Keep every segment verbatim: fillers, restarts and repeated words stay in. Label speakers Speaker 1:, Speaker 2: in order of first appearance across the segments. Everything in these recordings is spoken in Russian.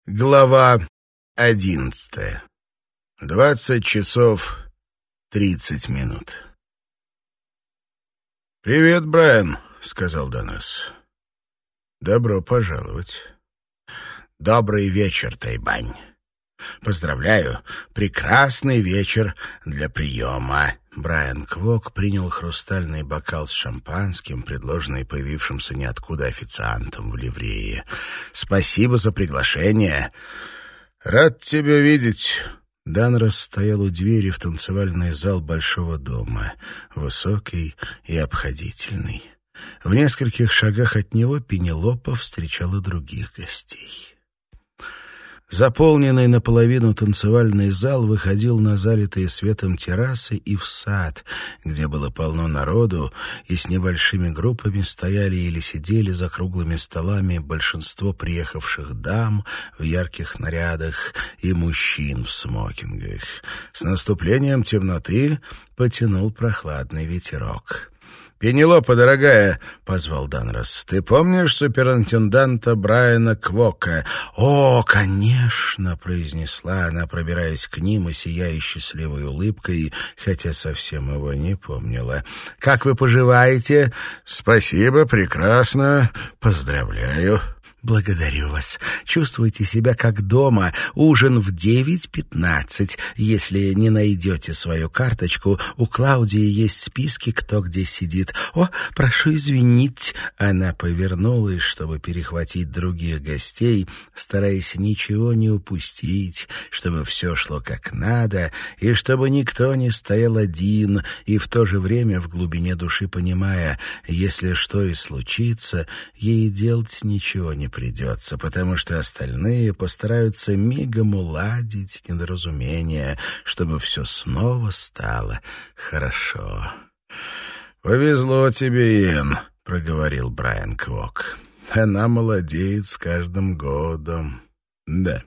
Speaker 1: Глава одиннадцатая. Двадцать часов тридцать минут. «Привет, Брайан», — сказал Данрос. «Добро пожаловать». «Добрый вечер, Тайбань. Поздравляю, прекрасный вечер для приема». Брайан Квок принял хрустальный бокал с шампанским, предложенный появившимся ниоткуда официантом в ливрее. «Спасибо за приглашение. Рад тебя видеть». Данрос стоял у двери в танцевальный зал большого дома, высокий и обходительный. В нескольких шагах от него Пенелопа встречала других гостей. Заполненный наполовину танцевальный зал выходил на залитые светом террасы и в сад, где было полно народу, и с небольшими группами стояли или сидели за круглыми столами большинство приехавших дам в ярких нарядах и мужчин в смокингах. С наступлением темноты потянул прохладный ветерок. «Пенелопа, дорогая», — позвал Данрос, — «ты помнишь суперинтенданта Брайана Квока?» «О, конечно», — произнесла она, пробираясь к ним и сияя счастливой улыбкой, хотя совсем его не помнила. «Как вы поживаете?» «Спасибо, прекрасно. Поздравляю». «Благодарю вас. Чувствуйте себя как дома. Ужин в девять пятнадцать. Если не найдете свою карточку, у Клаудии есть списки, кто где сидит. О, прошу извинить». Она повернулась, чтобы перехватить других гостей, стараясь ничего не упустить, чтобы все шло как надо, и чтобы никто не стоял один, и в то же время в глубине души понимая, если что и случится, ей делать ничего не придется, потому что остальные постараются мигом уладить недоразумение, чтобы все снова стало хорошо. «Повезло тебе, Иэн», — проговорил Брайан Квок. «Она молодеет с каждым годом». «Да.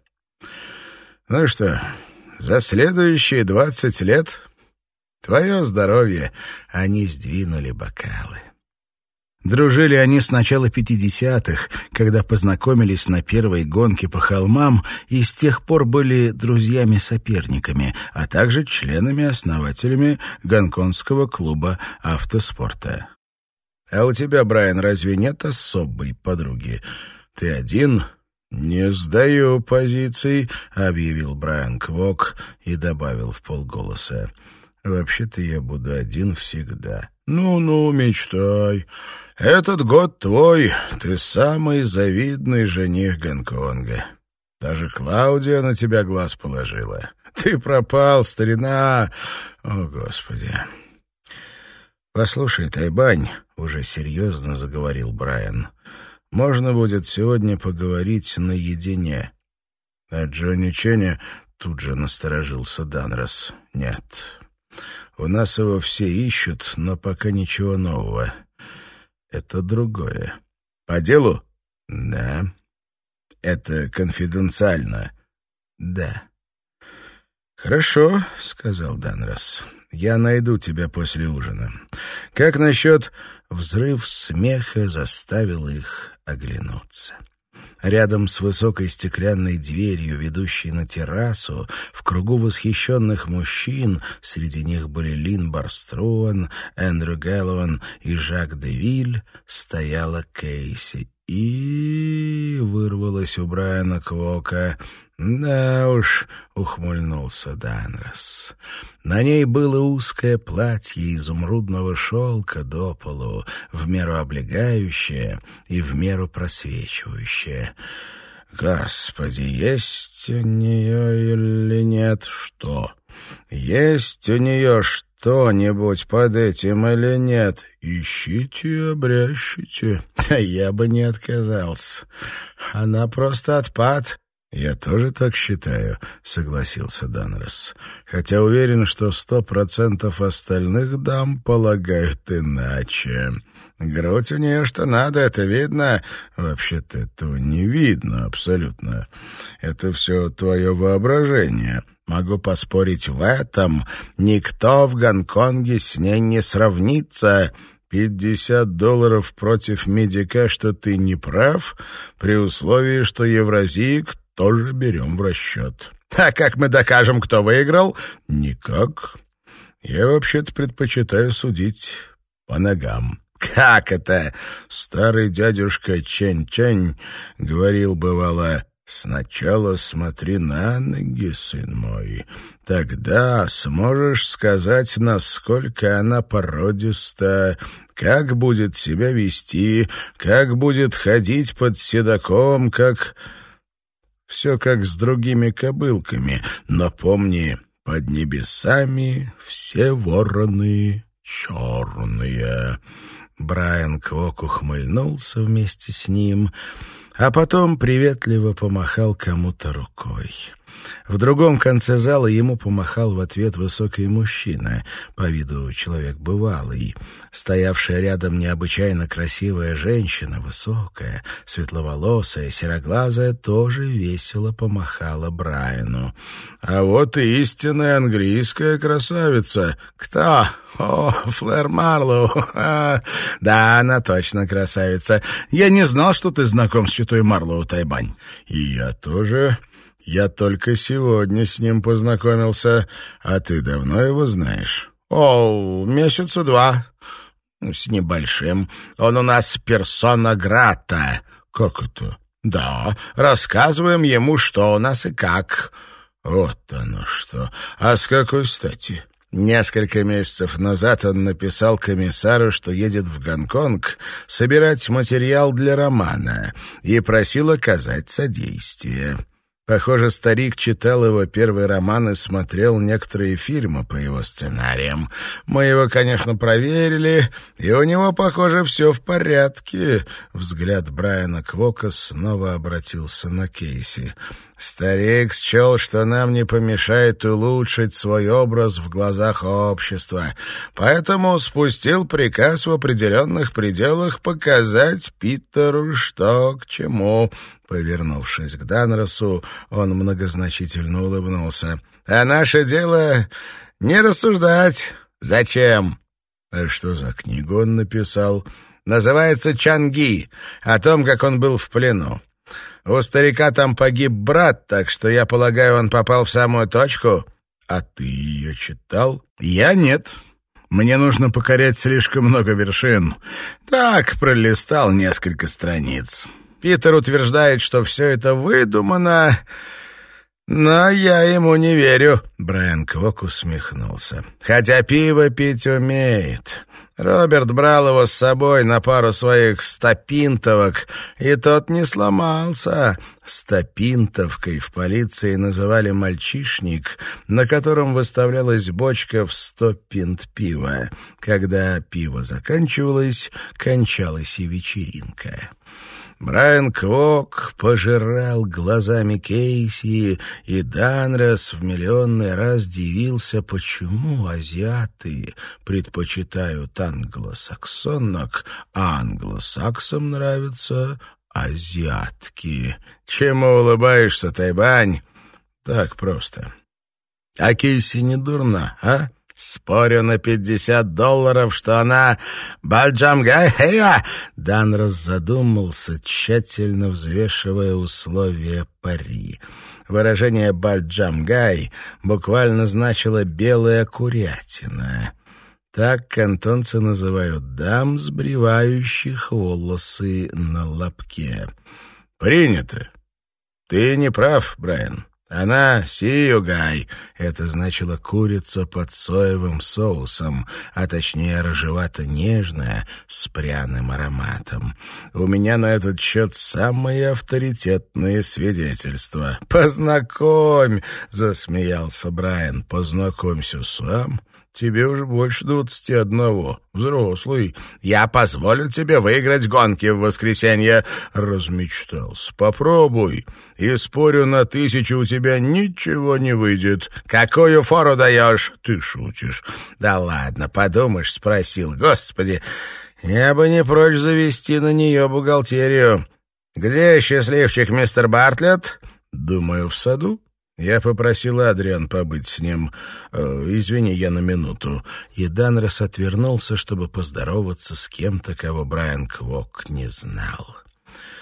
Speaker 1: Ну что, за следующие двадцать лет твое здоровье». Они сдвинули бокалы. Дружили они с начала пятидесятых, когда познакомились на первой гонке по холмам, и с тех пор были друзьями-соперниками, а также членами-основателями гонконгского клуба автоспорта. «А у тебя, Брайан, разве нет особой подруги? Ты один?» «Не сдаю позиций», — объявил Брайан Квок и добавил вполголоса. «Вообще-то я буду один всегда». «Ну-ну, мечтай. Этот год твой. Ты самый завидный жених Гонконга. Даже Клаудия на тебя глаз положила. Ты пропал, старина. О, Господи!» «Послушай, Тайбань», — уже серьезно заговорил Брайан, — «можно будет сегодня поговорить наедине». «О Джонни Чене?» — тут же насторожился Данрос. «Нет». У нас его все ищут, но пока ничего нового. Это другое. По делу? Да. Это конфиденциально? Да. Хорошо, сказал Данрос. Я найду тебя после ужина. Как насчет... Взрыв смеха заставил их оглянуться. Рядом с высокой стеклянной дверью, ведущей на террасу, в кругу восхищенных мужчин, среди них были Лин Барструан, Эндрю Гэллоуэн и Жак де Виль, стояла Кейси. И вырвалось у Брайана Квока. «Да уж», — ухмыльнулся Данрос. На ней было узкое платье изумрудного шелка до полу, в меру облегающее и в меру просвечивающее. «Господи, есть у нее или нет что? Есть у нее что-нибудь под этим или нет? Ищите и обрящите». Я бы не отказался. Она просто отпад. «Я тоже так считаю», — согласился Данрос. «Хотя уверен, что сто процентов остальных дам полагают иначе. Грудь у нее что надо, это видно. Вообще-то этого не видно абсолютно. Это все твое воображение. Могу поспорить в этом. Никто в Гонконге с ней не сравнится». Пятьдесят долларов против медика, что ты не прав, при условии, что евразиек тоже берем в расчет. А как мы докажем, кто выиграл? Никак. Я вообще-то предпочитаю судить по ногам. Как это? Старый дядюшка Чэнь-Чэнь говорил, бывало: «Сначала смотри на ноги, сын мой. Тогда сможешь сказать, насколько она породиста, как будет себя вести, как будет ходить под седаком, как... Все как с другими кобылками. Но помни, под небесами все вороны черные». Брайан Квок ухмыльнулся вместе с ним, а потом приветливо помахал кому-то рукой. В другом конце зала ему помахал в ответ высокий мужчина, по виду человек бывалый. Стоявшая рядом необычайно красивая женщина, высокая, светловолосая, сероглазая, тоже весело помахала Брайану. «А вот и истинная английская красавица. Кто? О, Флэр Марлоу. А, да, она точно красавица. Я не знал, что ты знаком с читой Марлоу, Тайбань». «И я тоже. Я только сегодня с ним познакомился. А ты давно его знаешь?» «О, месяца два. С небольшим. Он у нас персона грата». «Как это?» «Да, рассказываем ему, что у нас и как». «Вот оно что. А с какой стати?» Несколько месяцев назад он написал комиссару, что едет в Гонконг собирать материал для романа, и просил оказать содействие. Похоже, старик читал его первый роман и смотрел некоторые фильмы по его сценариям. Мы его, конечно, проверили, и у него, похоже, все в порядке. Взгляд Брайана Квока снова обратился на Кейси. Старик счел, что нам не помешает улучшить свой образ в глазах общества, поэтому спустил приказ в определенных пределах показать Питеру, что к чему. Повернувшись к Данросу, он многозначительно улыбнулся. «А наше дело не рассуждать. Зачем?» «А что за книгу он написал?» «Называется «Чанги», о том, как он был в плену. У старика там погиб брат, так что, я полагаю, он попал в самую точку». «А ты ее читал?» «Я нет. Мне нужно покорять слишком много вершин. Так, пролистал несколько страниц. Питер утверждает, что все это выдумано, но я ему не верю». Брайан Квок усмехнулся. «Хотя пиво пить умеет. Роберт брал его с собой на пару своих стопинтовок, и тот не сломался». Стопинтовкой в полиции называли мальчишник, на котором выставлялась бочка в сто пинт пива. Когда пиво заканчивалось, кончалась и вечеринка. Брайан Квок пожирал глазами Кейси, и Данрос в миллионный раз дивился, почему азиаты предпочитают англосаксонок, а англосаксам нравятся азиатки. «Чему улыбаешься, Тайбань?» «Так просто. А Кейси не дурна, а?» «Спорю на пятьдесят долларов, что она Бальджамгай-Хэя!» Данрос задумался, тщательно взвешивая условия пари. Выражение «Бальджамгай» буквально значило «белая курятина». Так кантонцы называют дам, сбривающих волосы на лобке. «Принято. Ты не прав, Брайан. Она сиюгай, это значило курица под соевым соусом, а точнее рыжевато-нежная, с пряным ароматом. У меня на этот счет самые авторитетные свидетельства. «Познакомь!» — засмеялся Брайан. «Познакомься сам. Тебе уже больше двадцати одного. Взрослый. Я позволю тебе выиграть гонки в воскресенье». Размечтался. «Попробуй. И спорю, на тысячу у тебя ничего не выйдет». «Какую фору даешь?» «Ты шутишь». «Да ладно, подумаешь, спросил. Господи, я бы не прочь завести на нее бухгалтерию. Где счастливчик мистер Бартлетт?» «Думаю, в саду». Я попросил Адриан побыть с ним. Э, извини, я на минуту. И Данрос отвернулся, чтобы поздороваться с кем-то, кого Брайан Квок не знал.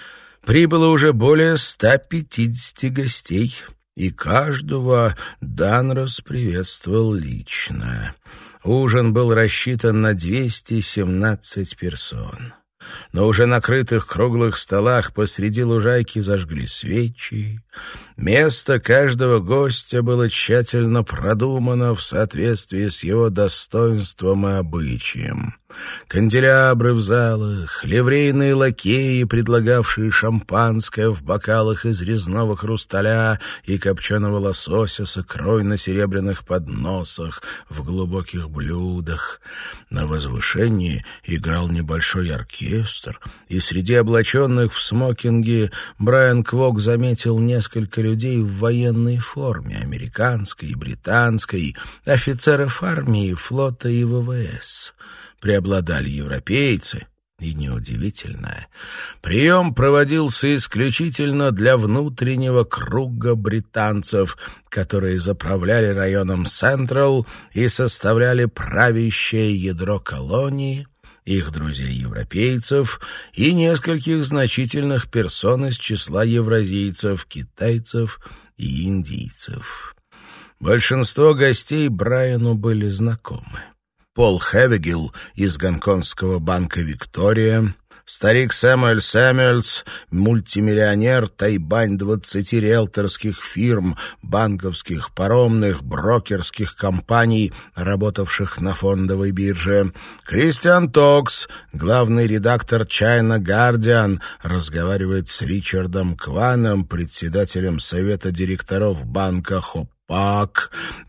Speaker 1: прибыло уже более ста пятидесяти гостей, и каждого Данрос приветствовал лично. Ужин был рассчитан на двести семнадцать персон. На уже накрытых круглых столах посреди лужайки зажгли свечи. Место каждого гостя было тщательно продумано в соответствии с его достоинством и обычаем. Канделябры в залах, ливрейные лакеи, предлагавшие шампанское в бокалах из резного хрусталя и копченого лосося с икрой на серебряных подносах в глубоких блюдах. На возвышении играл небольшой оркестр, и среди облаченных в смокинги Брайан Квок заметил несколько людей в военной форме, американской и британской, офицеров армии, флота и ВВС. Преобладали европейцы, и неудивительно. Прием проводился исключительно для внутреннего круга британцев, которые заправляли районом Централ и составляли правящее ядро колонии, их друзей-европейцев и нескольких значительных персон из числа евразийцев, китайцев и индийцев. Большинство гостей Брайану были знакомы. Пол Хевигил из гонконгского банка «Виктория», старик Сэмюэль Сэмюэльс, мультимиллионер, тайбань двадцати риэлторских фирм, банковских, паромных, брокерских компаний, работавших на фондовой бирже. Кристиан Токс, главный редактор China Guardian, разговаривает с Ричардом Кваном, председателем совета директоров банка Хоп. Пак,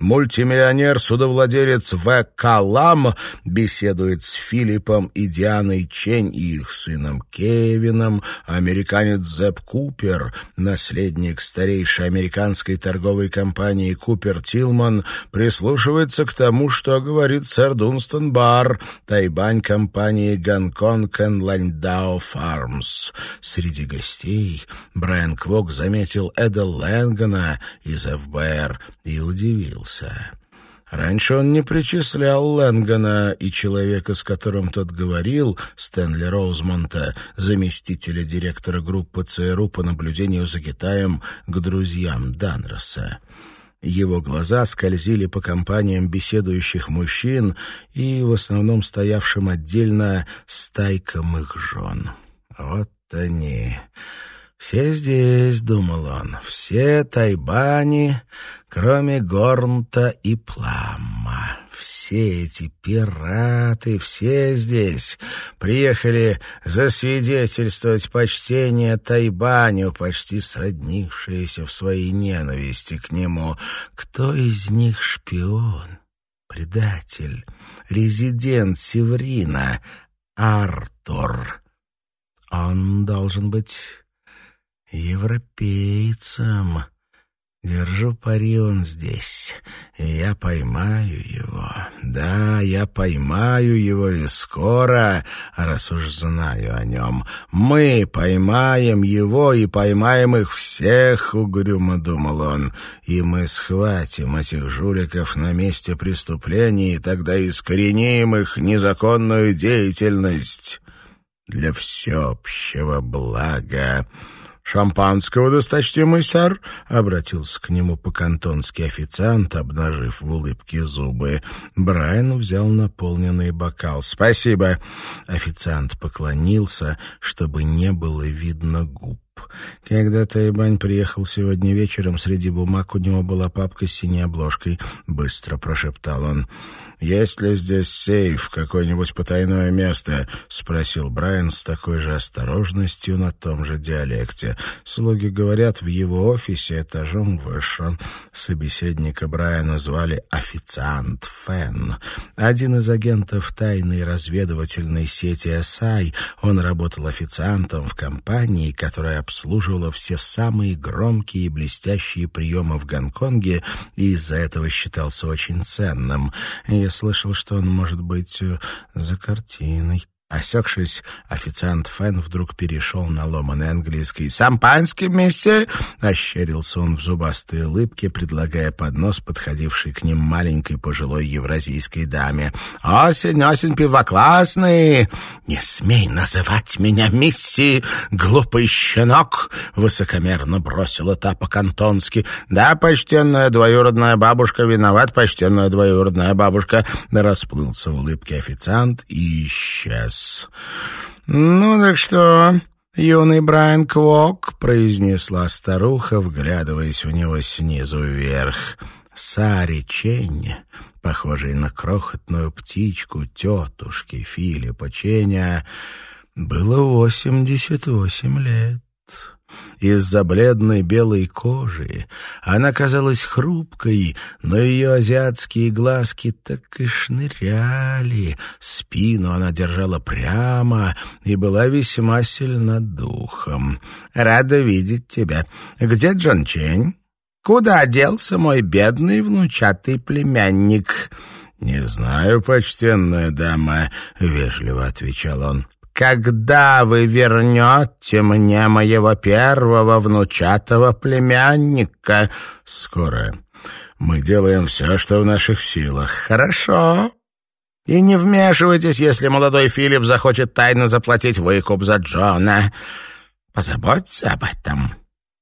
Speaker 1: мультимиллионер-судовладелец В. Калам, беседует с Филиппом и Дианой Чень и их сыном Кевином, американец Зэп Купер, наследник старейшей американской торговой компании Купер Тилман, прислушивается к тому, что говорит сэр Дунстон Бар, тайбань компании Гонконг энд Ланьдао Фармс. Среди гостей Брайан Квок заметил Эда Лэнгана из эф бэ эр и удивился. Раньше он не причислял Лэнгана и человека, с которым тот говорил, Стэнли Роузмонта, заместителя директора группы ЦРУ по наблюдению за Китаем, к друзьям Данроса. Его глаза скользили по компаниям беседующих мужчин и в основном стоявшим отдельно стайкам их жен. Вот они... «Все здесь», — думал он, — «все тайбани, кроме Горнта и Пламма. Все эти пираты, все здесь приехали засвидетельствовать почтение Тайбаню, почти сроднившиеся в своей ненависти к нему. Кто из них шпион, предатель, резидент Севрина, Артур? Он должен быть европейцем. Держу пари, он здесь, и я поймаю его. Да, я поймаю его, и скоро, раз уж знаю о нем. Мы поймаем его и поймаем их всех, угрюмо думал он, и мы схватим этих жуликов на месте преступления, и тогда искореним их незаконную деятельность для всеобщего блага. «Шампанского, досточтимый сэр?» — обратился к нему по-кантонски официант, обнажив в улыбке зубы. Брайан взял наполненный бокал. «Спасибо!» Официант поклонился, чтобы не было видно губ. Когда Тайбань приехал сегодня вечером, среди бумаг у него была папка с синей обложкой. Быстро прошептал он. «Есть ли здесь сейф, какое-нибудь потайное место?» — спросил Брайан с такой же осторожностью на том же диалекте. Слуги говорят, в его офисе этажом выше. Собеседника Брайана звали официант Фэн. Один из агентов тайной разведывательной сети эс ай. Он работал официантом в компании, которая обслуживала все самые громкие и блестящие приемы в Гонконге и из-за этого считался очень ценным. Я слышал, что он может быть за картиной. Осекшись, официант Фен вдруг перешел на ломаный английский. «Шампанский, месье!» — ощерился он в зубастой улыбке, предлагая поднос, подходивший к ним маленькой пожилой евразийской даме. «Осень, осень, пиво классный!» «Не смей называть меня мисси, глупый щенок!» — высокомерно бросила та по-кантонски. «Да, почтенная двоюродная бабушка, виноват, почтенная двоюродная бабушка!» Расплылся в улыбке официант и исчез. «Ну так что, юный Брайан Квок», — произнесла старуха, вглядываясь в него снизу вверх. Саре Чень, похожей на крохотную птичку тетушки Филиппа Ченя, было восемьдесят восемь лет. Из-за бледной белой кожи она казалась хрупкой, но ее азиатские глазки так и шныряли, спину она держала прямо и была весьма сильна духом. «Рада видеть тебя. Где Джон Чень? Куда делся мой бедный внучатый племянник?» «Не знаю, почтенная дама», — вежливо отвечал он. «Когда вы вернете мне моего первого внучатого племянника?» «Скоро. Мы делаем все, что в наших силах». «Хорошо. И не вмешивайтесь, если молодой Филипп захочет тайно заплатить выкуп за Джона. Позаботься об этом».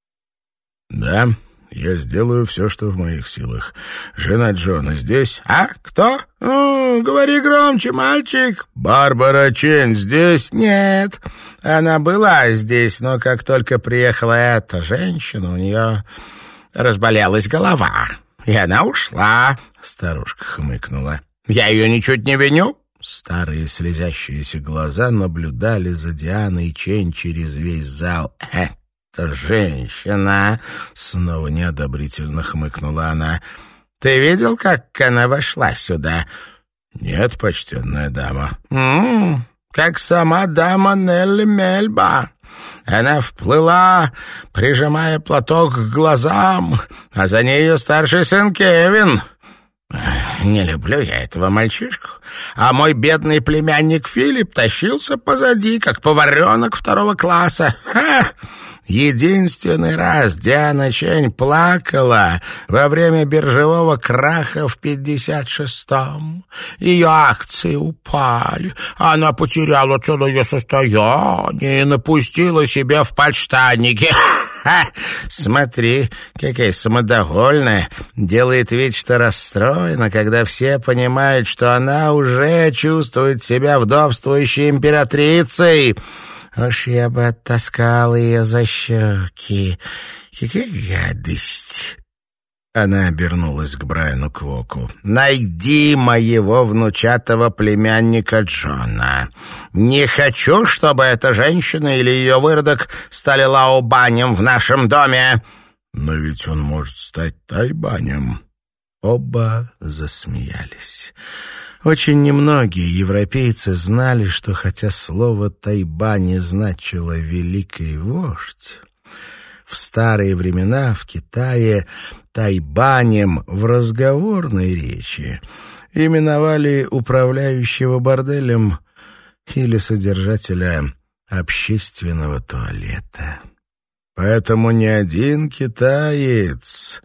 Speaker 1: «Да, я сделаю все, что в моих силах. Жена Джона здесь?» «А? Кто? О, говори громче, мальчик». «Барбара Чень здесь?» «Нет, она была здесь, но как только приехала эта женщина, у нее разболелась голова, и она ушла». Старушка хмыкнула. «Я ее ничуть не виню». Старые слезящиеся глаза наблюдали за Дианой Чень через весь зал. «Э, «Это женщина!» — снова неодобрительно хмыкнула она. «Ты видел, как она вошла сюда?» «Нет, почтенная дама». «М-м, как сама дама Нелли Мельба. Она вплыла, прижимая платок к глазам, а за ней ее старший сын Кевин. Не люблю я этого мальчишку, а мой бедный племянник Филипп тащился позади, как поваренок второго класса. Ха! Единственный раз Диана Чень плакала во время биржевого краха в пятьдесят шестом. Ее акции упали, она потеряла целое состояние и напустила себя в подштанники. Ха! Смотри, какая самодовольная, делает вид, что расстроена, когда все понимают, что она уже чувствует себя вдовствующей императрицей. Уж я бы оттаскала ее за щеки. Какая гадость!» Она обернулась к Брайану Квоку. «Найди моего внучатого племянника Джона. Не хочу, чтобы эта женщина или ее выродок стали лаобанем в нашем доме». «Но ведь он может стать тайбанем». Оба засмеялись. Очень немногие европейцы знали, что хотя слово «тайбань» значило «великий вождь», в старые времена в Китае тайбанем в разговорной речи именовали управляющего борделем или содержателя общественного туалета. Поэтому ни один китаец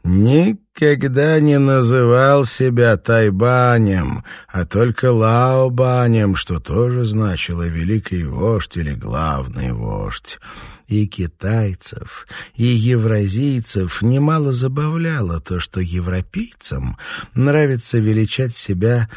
Speaker 1: никогда не называл себя тайбанем, а только лаобанем, что тоже значило «великий вождь» или «главный вождь». И китайцев, и евразийцев немало забавляло то, что европейцам нравится величать себя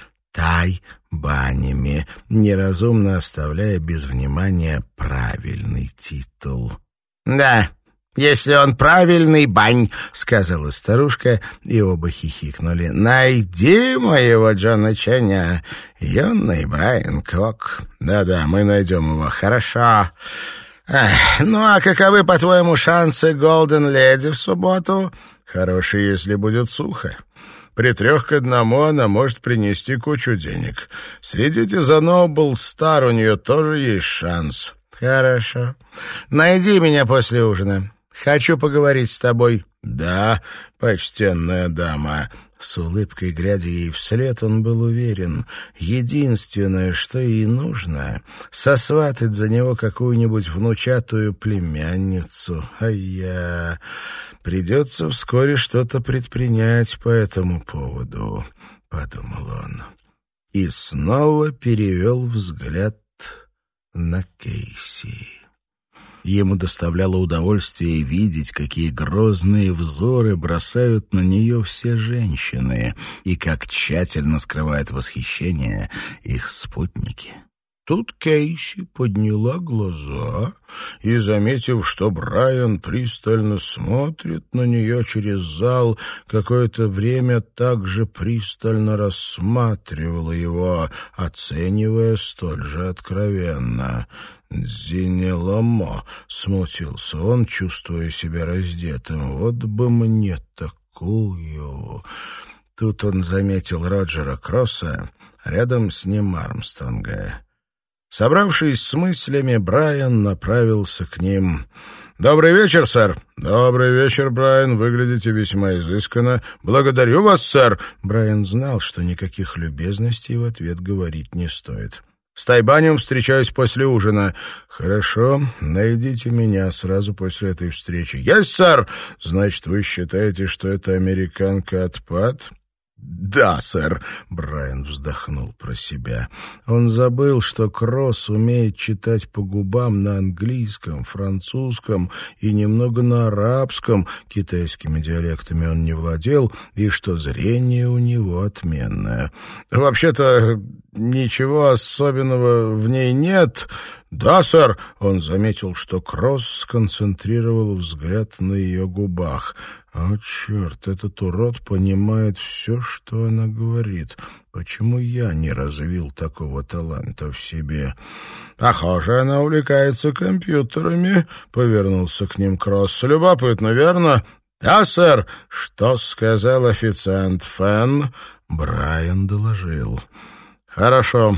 Speaker 1: тайбанями, неразумно оставляя без внимания правильный титул. «Да, если он правильный, бань», — сказала старушка, и оба хихикнули. «Найди моего Джона Ченя, юный Брайан Квок». «Да-да, мы найдем его». «Хорошо. Эх, ну а каковы, по-твоему, шансы Голден Леди в субботу?» «Хорошие, если будет сухо. При трех к одному она может принести кучу денег. Следите за Нобл Стар, у нее тоже есть шанс». «Хорошо. Найди меня после ужина. Хочу поговорить с тобой». «Да, почтенная дама». С улыбкой, глядя ей вслед, он был уверен, единственное, что ей нужно, сосватать за него какую-нибудь внучатую племянницу. А я... Придется вскоре что-то предпринять по этому поводу, — подумал он. И снова перевел взгляд на Кейси. Ему доставляло удовольствие видеть, какие грозные взоры бросают на нее все женщины и как тщательно скрывают восхищение их спутники. Тут Кейси подняла глаза и, заметив, что Брайан пристально смотрит на нее через зал, какое-то время также пристально рассматривала его, оценивая столь же откровенно. «Дзинеломо», — смутился он, чувствуя себя раздетым, — «вот бы мне такую». Тут он заметил Роджера Кросса, рядом с ним Армстронга. Собравшись с мыслями, Брайан направился к ним. «Добрый вечер, сэр!» «Добрый вечер, Брайан. Выглядите весьма изысканно. Благодарю вас, сэр!» Брайан знал, что никаких любезностей в ответ говорить не стоит. «С Тайбанем встречаюсь после ужина». «Хорошо. Найдите меня сразу после этой встречи». «Есть, сэр!» «Значит, вы считаете, что эта американка отпад?» «Да, сэр», — Брайан вздохнул про себя. Он забыл, что Кросс умеет читать по губам на английском, французском и немного на арабском, китайскими диалектами он не владел, и что зрение у него отменное. «Вообще-то ничего особенного в ней нет». «Да, сэр», — он заметил, что Кросс сконцентрировал взгляд на ее губах. «О, черт, этот урод понимает все, что она говорит. Почему я не развил такого таланта в себе?» «Похоже, она увлекается компьютерами», — повернулся к ним Кросс. «Любопытно, верно?» «Да, сэр». «Что сказал официант Фен?» Брайан доложил. «Хорошо.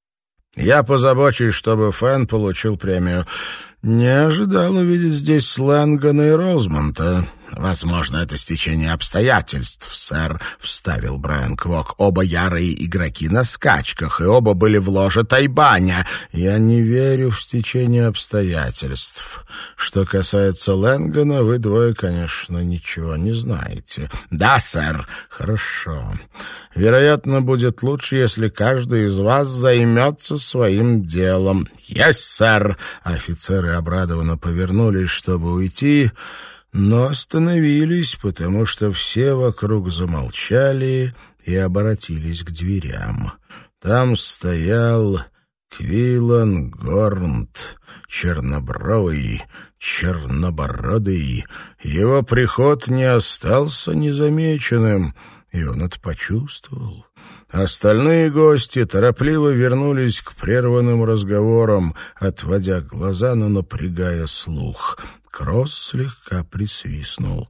Speaker 1: Я позабочусь, чтобы Фен получил премию. Не ожидал увидеть здесь Лэнгана и Розмонта». «Возможно, это стечение обстоятельств, сэр», — вставил Брайан Квок. «Оба ярые игроки на скачках, и оба были в ложе Тайбаня». «Я не верю в стечение обстоятельств. Что касается Лэнгана, вы двое, конечно, ничего не знаете». «Да, сэр». «Хорошо. Вероятно, будет лучше, если каждый из вас займется своим делом». «Есть, сэр». Офицеры обрадованно повернулись, чтобы уйти, но остановились, потому что все вокруг замолчали и обратились к дверям. Там стоял Квиллан Горнт, чернобровый, чернобородый. Его приход не остался незамеченным, и он это почувствовал. Остальные гости торопливо вернулись к прерванным разговорам, отводя глаза, но напрягая слух. Кросс слегка присвистнул.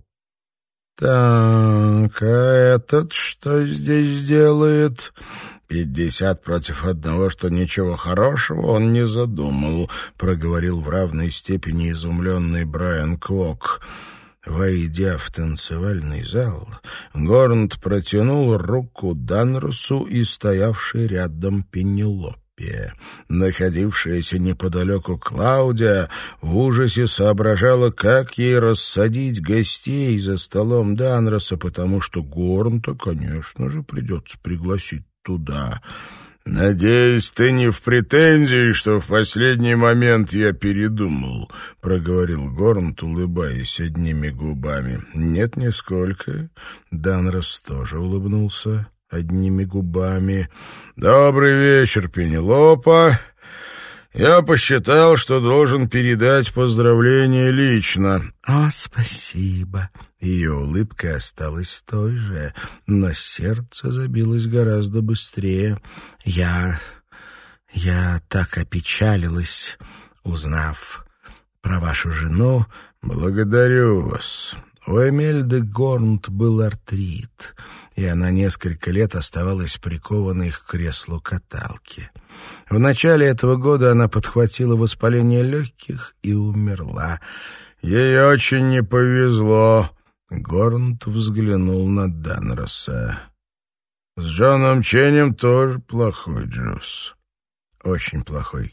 Speaker 1: «Так, а этот что здесь делает?» «Пятьдесят против одного, что ничего хорошего он не задумал», — проговорил в равной степени изумленный Брайан Квок. Войдя в танцевальный зал, Горнт протянул руку Данросу и стоявший рядом Пенелопе. Находившаяся неподалеку Клаудия в ужасе соображала, как ей рассадить гостей за столом Данроса, потому что Горнта, конечно же, придется пригласить туда. «Надеюсь, ты не в претензии, что в последний момент я передумал», — проговорил Горнт, улыбаясь одними губами. «Нет, нисколько». Данрос тоже улыбнулся одними губами. «Добрый вечер, Пенелопа. Я посчитал, что должен передать поздравления лично». «О, спасибо». Ее улыбка осталась той же, но сердце забилось гораздо быстрее. «Я... я так опечалилась, узнав про вашу жену». «Благодарю вас». У Эмельды Горнт был артрит, и она несколько лет оставалась прикованной к креслу каталки. В начале этого года она подхватила воспаление легких и умерла. ей очень не повезло». Горнт взглянул на Данроса. «С Джоном Ченем тоже плохой, Джосс. Очень плохой.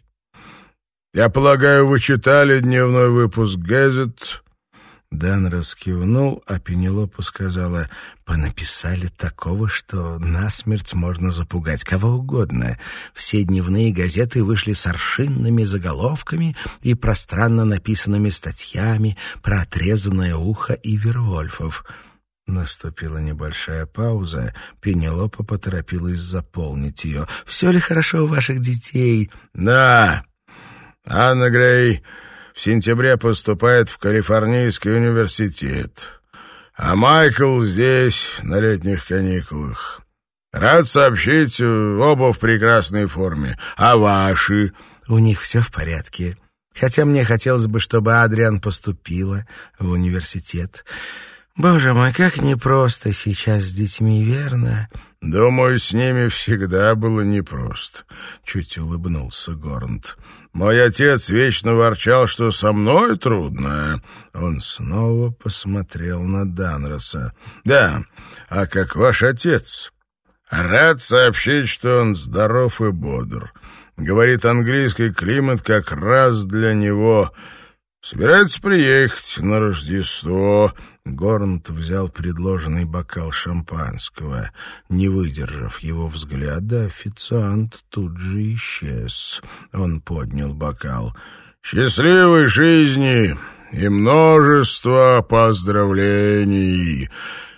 Speaker 1: Я полагаю, вы читали дневной выпуск «Газет»?» Данрос кивнул, а Пенелопа сказала: «Понаписали такого, что насмерть можно запугать кого угодно. Все дневные газеты вышли с аршинными заголовками и пространно написанными статьями про отрезанное ухо и вервольфов». Наступила небольшая пауза. Пенелопа поторопилась заполнить ее. «Все ли хорошо у ваших детей?» «Да. Анна Грей в сентябре поступает в Калифорнийский университет, а Майкл здесь на летних каникулах. Рад сообщить, оба в прекрасной форме. А ваши?» «У них все в порядке. Хотя мне хотелось бы, чтобы Адриан поступила в университет. Боже мой, как непросто сейчас с детьми, верно?» «Думаю, с ними всегда было непросто», — чуть улыбнулся Горнт. «Мой отец вечно ворчал, что со мной трудно». Он снова посмотрел на Данроса. «Да, а как ваш отец?» «Рад сообщить, что он здоров и бодр. Говорит, английский климат как раз для него. Собирается приехать на Рождество». Горнт взял предложенный бокал шампанского. Не выдержав его взгляда, официант тут же исчез. Он поднял бокал. «Счастливой жизни и множество поздравлений!»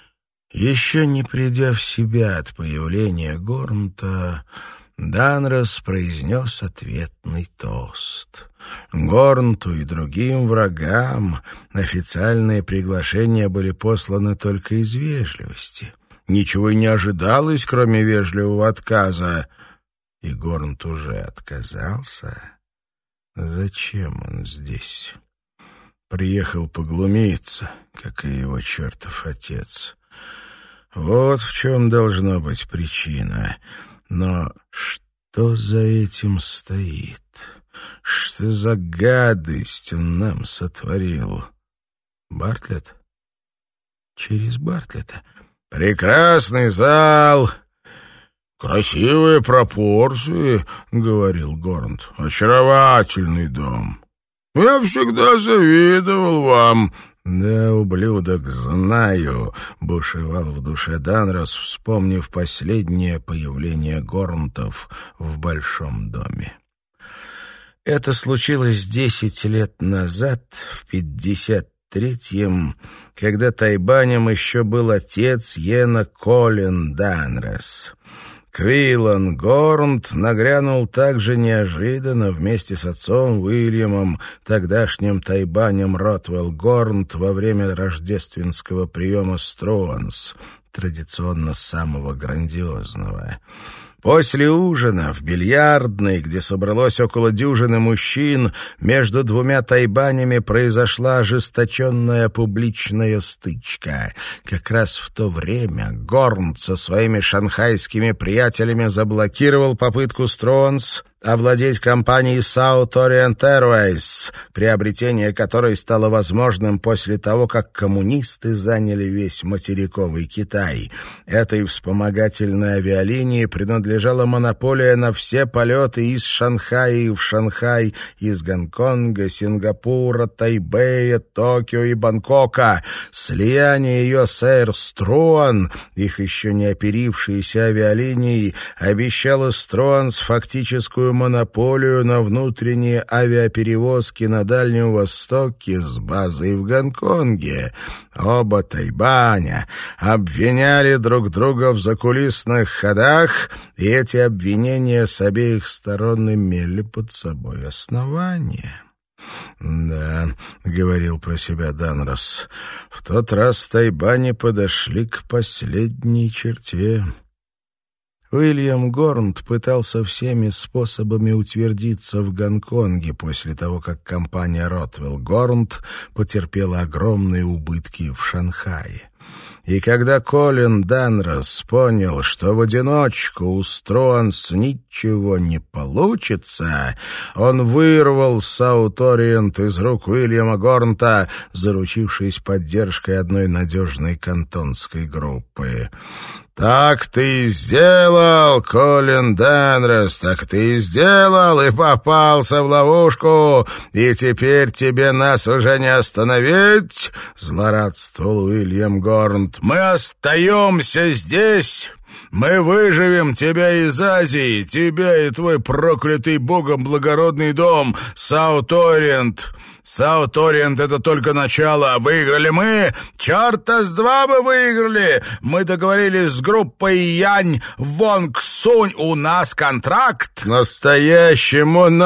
Speaker 1: Еще не придя в себя от появления Горнта, Данрос произнес ответный тост. Горнту и другим врагам официальные приглашения были посланы только из вежливости. Ничего и не ожидалось, кроме вежливого отказа. И Горнт уже отказался. Зачем он здесь? Приехал поглумиться, как и его чертов отец. Вот в чем должна быть причина. Но что за этим стоит? Что за гадость он нам сотворил? Бартлетт? Через Бартлетта? «Прекрасный зал, красивые пропорции», — говорил Горнт. «Очаровательный дом. Я всегда завидовал вам». «Да, ублюдок, знаю», — бушевал в душе Данрос, вспомнив последнее появление Горнтов в большом доме. Это случилось десять лет назад, в пятьдесят третьем, когда Тайбанем еще был отец Йена Колин Данрос. Квиллан Горнт нагрянул так же неожиданно вместе с отцом Уильямом, тогдашним Тайбанем Ротвелл Горнт, во время рождественского приема Струанс, традиционно самого грандиозного. После ужина в бильярдной, где собралось около дюжины мужчин, между двумя тайбанями произошла ожесточенная публичная стычка. Как раз в то время Горнт со своими шанхайскими приятелями заблокировал попытку Струанс овладеть компанией South Orient Airways, приобретение которой стало возможным после того, как коммунисты заняли весь материковый Китай. Этой вспомогательной авиалинии принадлежала монополия на все полеты из Шанхая в Шанхай, из Гонконга, Сингапура, Тайбэя, Токио и Бангкока. Слияние ее с Air Struan, их еще не оперившиеся авиалинии, обещало Струанс фактическую монополию на внутренние авиаперевозки на Дальнем Востоке с базой в Гонконге. Оба Тайбаня обвиняли друг друга в закулисных ходах, и эти обвинения с обеих сторон имели под собой основания. «Да», — говорил про себя Данрос, — «в тот раз Тайбани подошли к последней черте». Уильям Горнт пытался всеми способами утвердиться в Гонконге после того, как компания Ротвелл Горнт потерпела огромные убытки в Шанхае. И когда Колин Данрос понял, что в одиночку у Струанс ничего не получится, он вырвал Саут-Ориент из рук Уильяма Горнта, заручившись поддержкой одной надежной кантонской группы. «Так ты и сделал, Колин Данрос, так ты и сделал, и попался в ловушку, и теперь тебе нас уже не остановить!» — злорадствовал Уильям Горнт. «Мы остаемся здесь!» Мы выживем тебя из Азии, тебя и твой проклятый богом благородный дом, Саут-Ориент. Саут-Ориент — это только начало. Выиграли мы? Черта с два мы выиграли. Мы договорились с группой Янь Вонг Сунь. У нас контракт. Настоящему он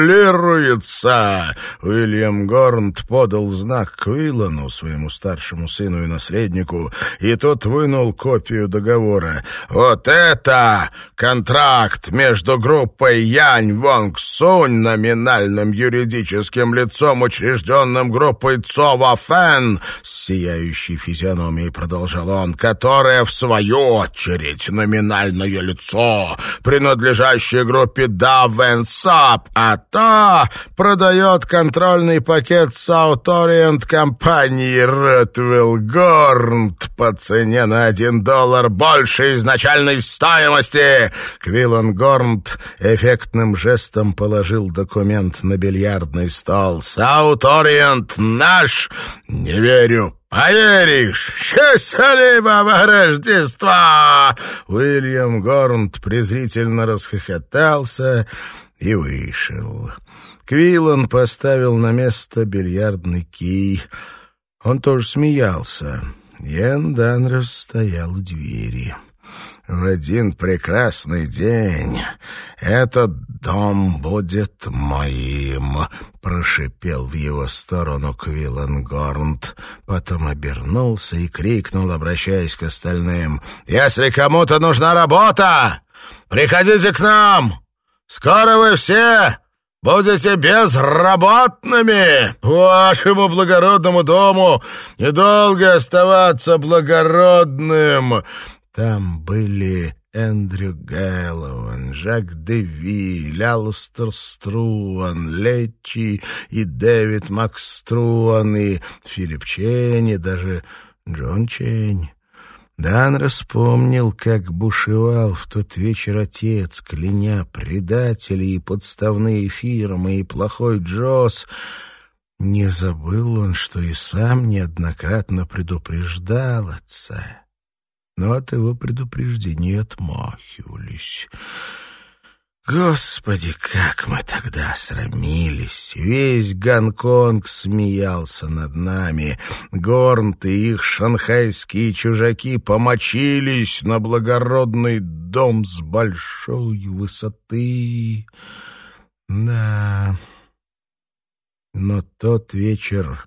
Speaker 1: аннулируется. Уильям Горнт подал знак Квиллану, своему старшему сыну и наследнику, и тот вынул копию договора. Вот это контракт между группой Янь Вонг Сунь, номинальным юридическим лицом, учрежденным группой Цова Фэн, с сияющей физиономией продолжал он, которая, в свою очередь, номинальное лицо, принадлежащее группе Да Вэн Сап, а та продает контрольный пакет Саут-Ориент компании Ретвилл Горнт по цене на один доллар больше изначальной стоимости. Квиллан Горнт эффектным жестом положил документ на бильярдный стол. Саут-Ориент наш? Не верю. Поверишь? Счастливого Рождества! Уильям Горнт презрительно расхохотался и вышел. Квиллан поставил на место бильярдный кий. Он тоже смеялся. Ян Данрос стоял у двери. В один прекрасный день этот дом будет моим, прошипел в его сторону Квиллан Горнт, потом обернулся и крикнул, обращаясь к остальным: «Если кому-то нужна работа, приходите к нам! Скоро вы все будете безработными! Вашему благородному дому недолго оставаться благородным!» Там были Эндрю Гэллоуэн, Жак Девиль, Алстер Струан, Летчи и Дэвид Макструан, и Филипп Чейн, и даже Джон Чейн. Данрос вспомнил, как бушевал в тот вечер отец, кляня предателей и подставные фирмы, и плохой Джосс. Не забыл он, что и сам неоднократно предупреждал отца. Но от его предупреждений отмахивались. Господи, как мы тогда срамились! Весь Гонконг смеялся над нами. Горнт и их шанхайские чужаки помочились на благородный дом с большой высоты. Да, но тот вечер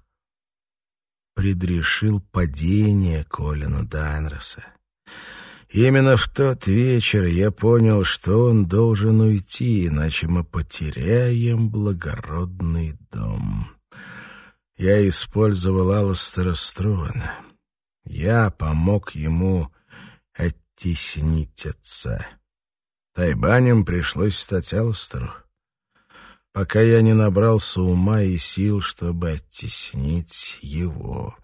Speaker 1: предрешил падение Колина Данроса. Именно в тот вечер я понял, что он должен уйти, иначе мы потеряем благородный дом. Я использовал Алстера Струана. Я помог ему оттеснить отца. Тайбанем пришлось стать Алстеру, пока я не набрался ума и сил, чтобы оттеснить его.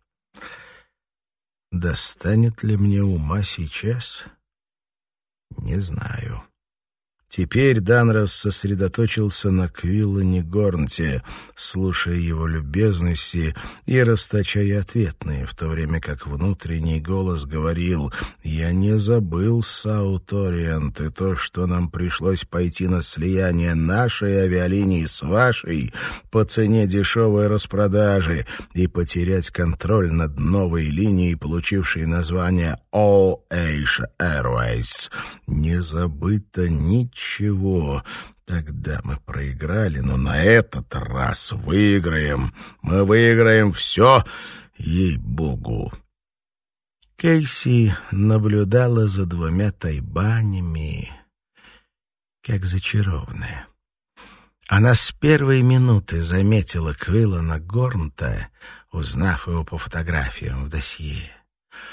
Speaker 1: Достанет ли мне ума сейчас? Не знаю. Теперь Данрос сосредоточился на Квиллане Горнте, слушая его любезности и расточая ответные, в то время как внутренний голос говорил: «Я не забыл Саут-Ориент, и то, что нам пришлось пойти на слияние нашей авиалинии с вашей по цене дешевой распродажи и потерять контроль над новой линией, получившей название All Asia Airways. Не забыто ничего. Чего? Тогда мы проиграли, но на этот раз выиграем. Мы выиграем все, ей-богу». Кейси наблюдала за двумя тайбанями, как зачарованная. Она с первой минуты заметила Квиллана Горнта, узнав его по фотографиям в досье.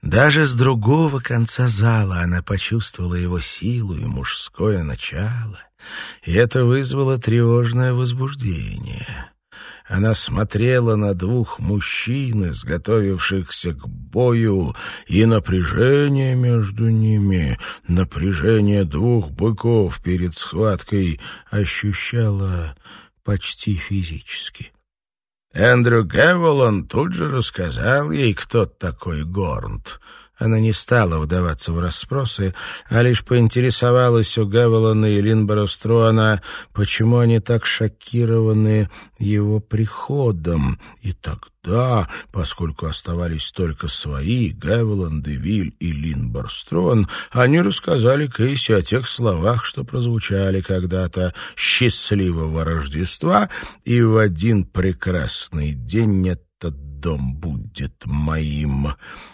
Speaker 1: Даже с другого конца зала она почувствовала его силу и мужское начало, и это вызвало тревожное возбуждение. Она смотрела на двух мужчин, изготовившихся к бою, и напряжение между ними, напряжение двух быков перед схваткой ощущала почти физически. Эндрю Гевелан тут же рассказал ей, кто такой Горнт. Она не стала вдаваться в расспросы, а лишь поинтересовалась у Гевелана и Линбора Струана, почему они так шокированы его приходом. И тогда, поскольку оставались только свои, Гевелан, Девиль и Линбор Струан, они рассказали Кейси о тех словах, что прозвучали когда-то: «Счастливого Рождества, и в один прекрасный день этот дом будет моим».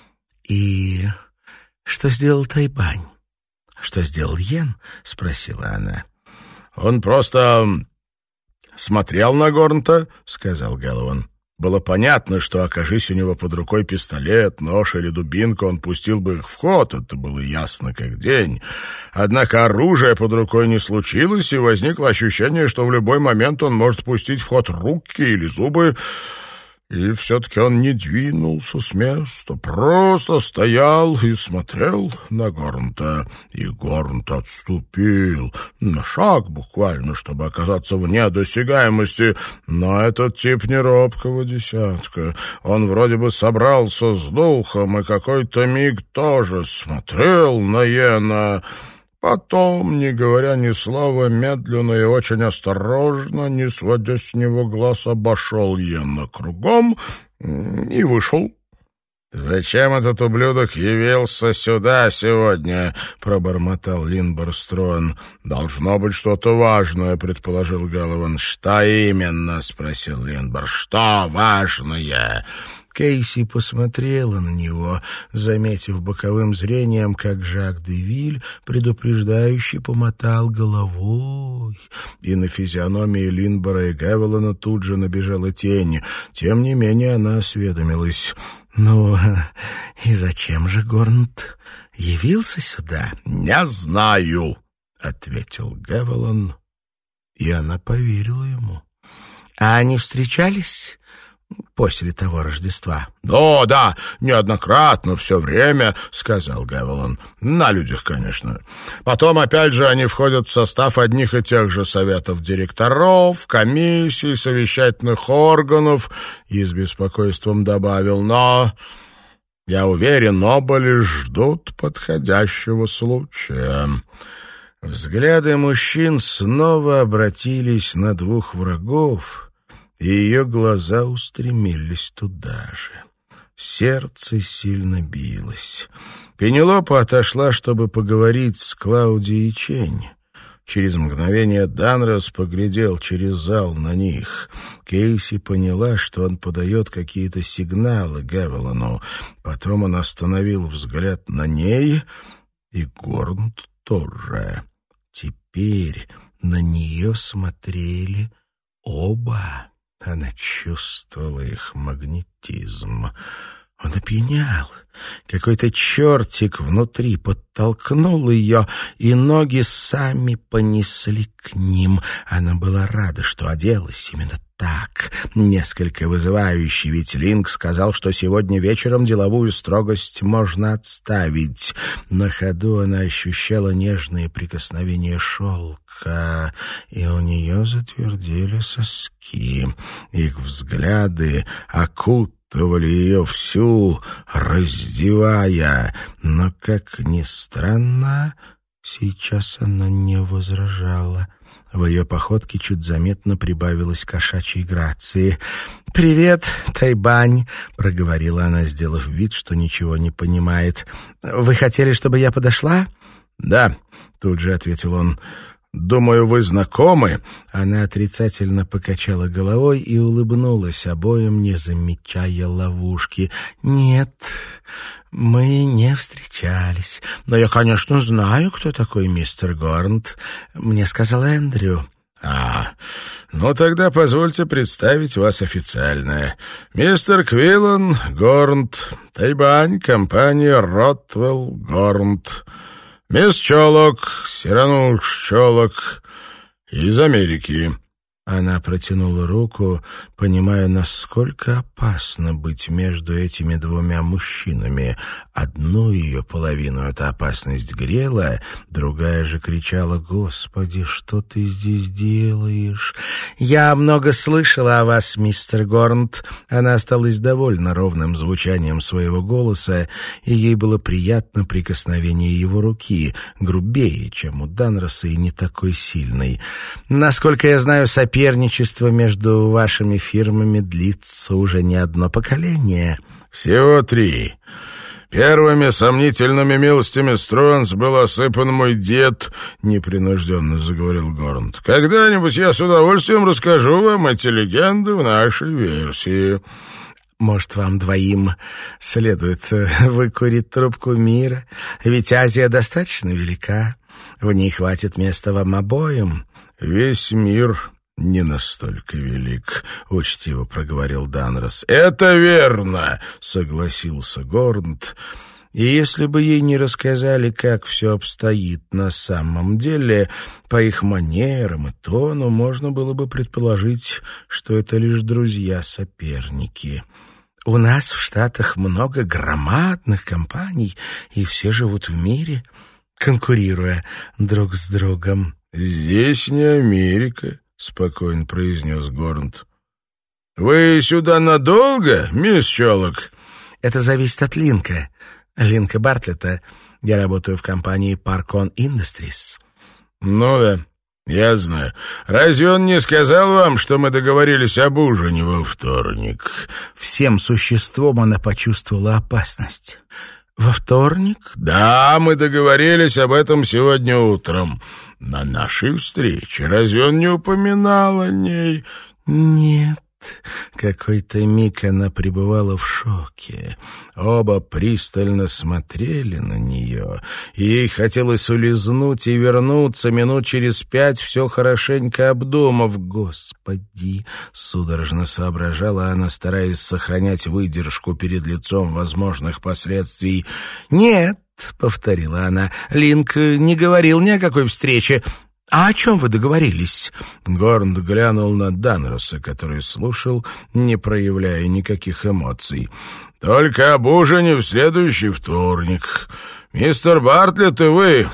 Speaker 1: «И что сделал Тайбань? Что сделал Йен?» — спросила она.
Speaker 2: «Он просто смотрел на Горнта», — сказал Гэллоуэн. «Было понятно, что, окажись у него под рукой пистолет, нож или дубинка, он пустил бы их в ход, это было ясно как день. Однако оружия под рукой не случилось, и возникло ощущение, что в любой момент он может пустить в ход руки или зубы». И все-таки он не двинулся с места, просто стоял и смотрел на Горнта. И Горнт отступил на шаг буквально, чтобы оказаться вне досягаемости. Но этот тип не робкого десятка. Он вроде бы собрался с духом и какой-то миг тоже смотрел на Йена. Потом, не говоря ни слова, медленно и очень осторожно, не сводя с него глаз, обошел Йена кругом и вышел.
Speaker 1: «Зачем этот ублюдок явился сюда сегодня?» — пробормотал Линбор Струан.
Speaker 2: «Должно быть что-то важное», — предположил Гэллоуэн.
Speaker 1: «Что именно?» — спросил Линбор. «Что важное?» Кейси посмотрела на него, заметив боковым зрением, как Жак де Виль предупреждающе помотал головой. И на физиономии Линбора и Гевелана тут же набежала тень. Тем не менее она осведомилась: «Ну, и зачем же Горнт явился сюда?»
Speaker 2: «Не знаю»,
Speaker 1: — ответил Гевелан, и она поверила ему. «А они встречались после того Рождества?»
Speaker 2: «Да, да, неоднократно, все время», — сказал Гевелан. «На людях, конечно. Потом, опять же, они входят в состав одних и тех же советов директоров, комиссий, совещательных органов», и с беспокойством добавил: «но, я уверен, оба лишь ждут подходящего случая». Взгляды мужчин снова обратились на двух врагов, и ее глаза устремились туда же. Сердце сильно билось. Пенелопа отошла, чтобы поговорить с Клаудией Чень. Через мгновение Данрос поглядел через зал на них. Кейси поняла, что он подает какие-то сигналы Гевелану. Потом он остановил взгляд на ней, и Горнт тоже. Теперь на нее смотрели оба. Она чувствовала их магнетизм. Он опьянял. Какой-то чертик внутри подтолкнул ее, и ноги сами понесли к ним. Она была рада, что оделась именно так, несколько вызывающе, ведь Линк сказал, что сегодня вечером деловую строгость можно отставить. На ходу она ощущала нежные прикосновения шелка, и у нее затвердели соски. Их взгляды окутывали ее всю, раздевая, но, как ни странно, сейчас она не возражала. В ее походке чуть заметно прибавилось кошачьей грации. «Привет, Тайбань», — проговорила она, сделав вид, что ничего не понимает. «Вы хотели, чтобы я подошла?» «Да», — тут же ответил он. «Думаю, вы знакомы?»
Speaker 1: Она отрицательно покачала головой и улыбнулась обоим, не замечая ловушки. «Нет, мы не встречались. Но я, конечно, знаю, кто такой мистер Горнт. Мне сказал Эндрю».
Speaker 2: «А, ну тогда позвольте представить вас официально. Мистер Квиллан Горнт, Тайбань, компания Ротвелл Горнт. Мисс Чолок, Сирануш Чолок, из Америки».
Speaker 1: Она протянула руку, понимая, насколько опасно быть между этими двумя мужчинами. Одну ее половину эта опасность грела, другая же кричала: «Господи, что ты здесь делаешь?» «Я много слышала о вас, мистер Горнт». Она осталась довольна ровным звучанием своего голоса, и ей было приятно прикосновение его руки, грубее, чем у Данроса, и не такой сильный. «Насколько я знаю, соперник Соперничество между вашими фирмами длится уже не одно поколение».
Speaker 2: «Всего три. Первыми сомнительными милостями Стронс был осыпан мой дед», — непринужденно заговорил Горнт. «Когда-нибудь я с удовольствием расскажу вам эти легенды в нашей версии».
Speaker 1: «Может, вам двоим следует выкурить трубку мира? Ведь Азия достаточно велика. В ней хватит места вам обоим».
Speaker 2: «Весь мир не настолько велик», — учтиво проговорил Данрос. «Это верно», — согласился Горнт.
Speaker 1: И если бы ей не рассказали, как все обстоит на самом деле, по их манерам и тону можно было бы предположить, что это лишь друзья-соперники. «У нас в Штатах много громадных компаний, и все живут в мире, конкурируя друг с другом».
Speaker 2: «Здесь не Америка», — спокойно произнес Горнт. «Вы сюда надолго, мисс Чолок?»
Speaker 1: «Это зависит от Линка. Линка Бартлетта. Я работаю в компании Parkon Industries».
Speaker 2: «Ну да, я знаю. Разве он не сказал вам, что мы договорились об ужине во вторник?»
Speaker 1: Всем существом она почувствовала опасность. «Во вторник?»
Speaker 2: «Да, мы договорились об этом сегодня утром. На нашей встрече. Разве он не упоминал о ней?»
Speaker 1: «Нет». Какой-то миг она пребывала в шоке. Оба пристально смотрели на нее. Ей хотелось улизнуть и вернуться минут через пять, все хорошенько обдумав. «Господи!» — судорожно соображала она, стараясь сохранять выдержку перед лицом возможных последствий. «Нет!» — повторила она. «Линк не говорил ни о какой встрече. А о чем вы договорились?»
Speaker 2: Горнт глянул на Данроса, который слушал, не проявляя никаких эмоций. «Только об ужине в следующий вторник. Мистер Бартлетт и вы,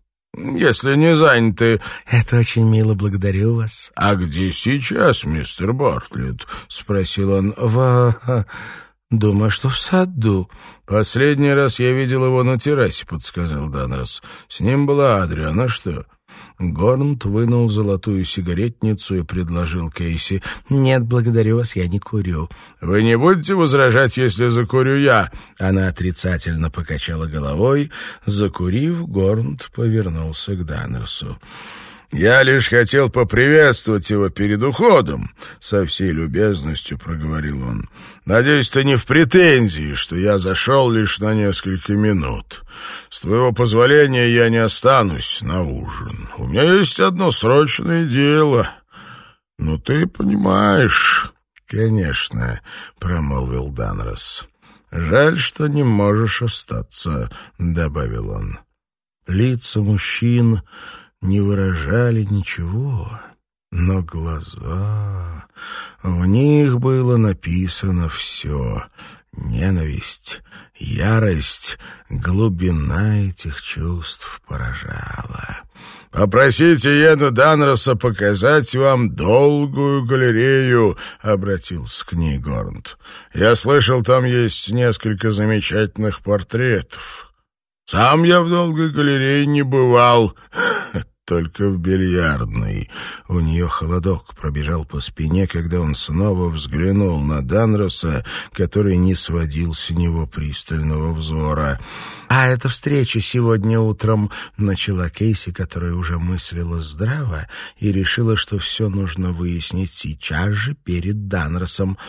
Speaker 2: если не заняты...»
Speaker 1: «Это очень мило, благодарю вас».
Speaker 2: «А где сейчас мистер Бартлетт?» — спросил он.
Speaker 1: «В... думаю, что в саду».
Speaker 2: «Последний раз я видел его на террасе», — подсказал Данрос. «С ним была Адриана. Что?»
Speaker 1: Горнт вынул золотую сигаретницу и предложил Кейси. «Нет, благодарю вас, я не курю».
Speaker 2: «Вы не будете возражать, если закурю я?»
Speaker 1: Она отрицательно покачала головой. Закурив, Горнт повернулся к Данросу.
Speaker 2: «Я лишь хотел поприветствовать его перед уходом», — со всей любезностью проговорил он. «Надеюсь, ты не в претензии, что я зашел лишь на несколько минут. С твоего позволения я не останусь на ужин. У меня есть одно срочное дело. Ну, ты понимаешь».
Speaker 1: «Конечно», — промолвил Данрос. «Жаль, что не можешь остаться», — добавил он. Лица мужчин не выражали ничего, но глаза... В них было написано все. Ненависть, ярость, глубина этих чувств поражала.
Speaker 2: «Попросите Йена Данроса показать вам долгую галерею», — обратился к ней Горнт. «Я слышал, там есть несколько замечательных портретов. Сам я в долгой галерее не бывал, только в бильярдной».
Speaker 1: У нее холодок пробежал по спине, когда он снова взглянул на Данроса, который не сводил с него пристального взора. «А эта встреча сегодня утром», — начала Кейси, которая уже мыслила здраво и решила, что все нужно выяснить сейчас же перед Данросом.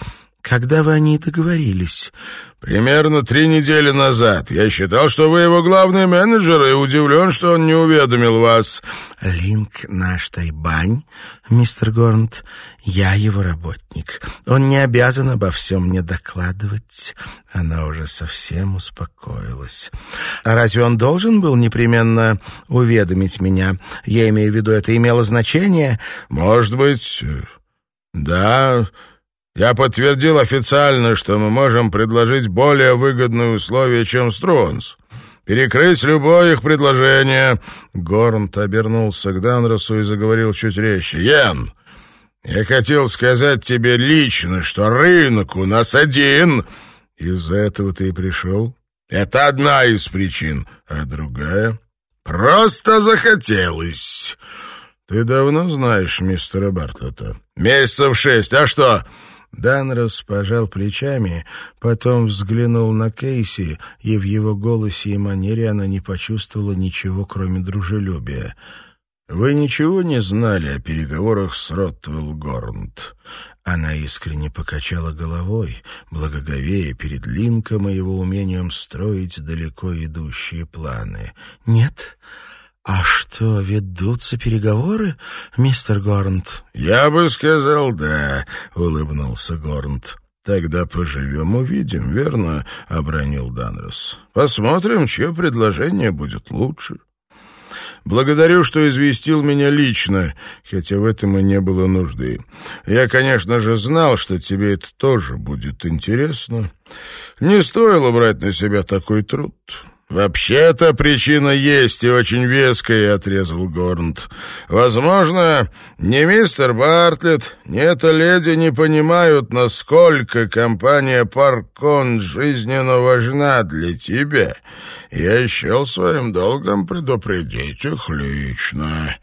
Speaker 1: Когда вы о ней договорились?»
Speaker 2: «Примерно три недели назад. Я считал, что вы его главный менеджер, и удивлен, что он не уведомил вас».
Speaker 1: «Линк наш Тайбань, мистер Горнт. Я его работник. Он не обязан обо всем мне докладывать». Она уже совсем успокоилась. «А разве он должен был непременно уведомить меня? Я имею в виду, это имело значение?»
Speaker 2: «Может быть, да. Я подтвердил официально, что мы можем предложить более выгодные условия, чем Стронс. Перекрыть любое их предложение». Горнт обернулся к Данросу и заговорил чуть резче. «Йен, я хотел сказать тебе лично, что рынок у нас один. Из-за этого ты и пришел? Это одна из причин. А другая? Просто захотелось. Ты давно знаешь мистера Бартлета?» «Месяцев шесть. А что?»
Speaker 1: Данрос пожал плечами, потом взглянул на Кейси, и в его голосе и манере она не почувствовала ничего, кроме дружелюбия. «Вы ничего не знали о переговорах с Ротвелл Горнт?» Она искренне покачала головой, благоговея перед Линком и его умением строить далеко идущие планы. «Нет? А что, ведутся переговоры, мистер Горнт?»
Speaker 2: «Я бы сказал, да», — улыбнулся Горнт. «Тогда поживем, увидим, верно?» — обронил Данрос. «Посмотрим, чье предложение будет лучше. Благодарю, что известил меня лично, хотя в этом и не было нужды. Я, конечно же, знал, что тебе это тоже будет интересно. Не стоило брать на себя такой труд». «Вообще-то причина есть и очень веская», — отрезал Горнт. «Возможно, ни мистер Бартлетт, ни эта леди не понимают, насколько компания Паркон жизненно важна для тебя. Я счел своим долгом предупредить их лично.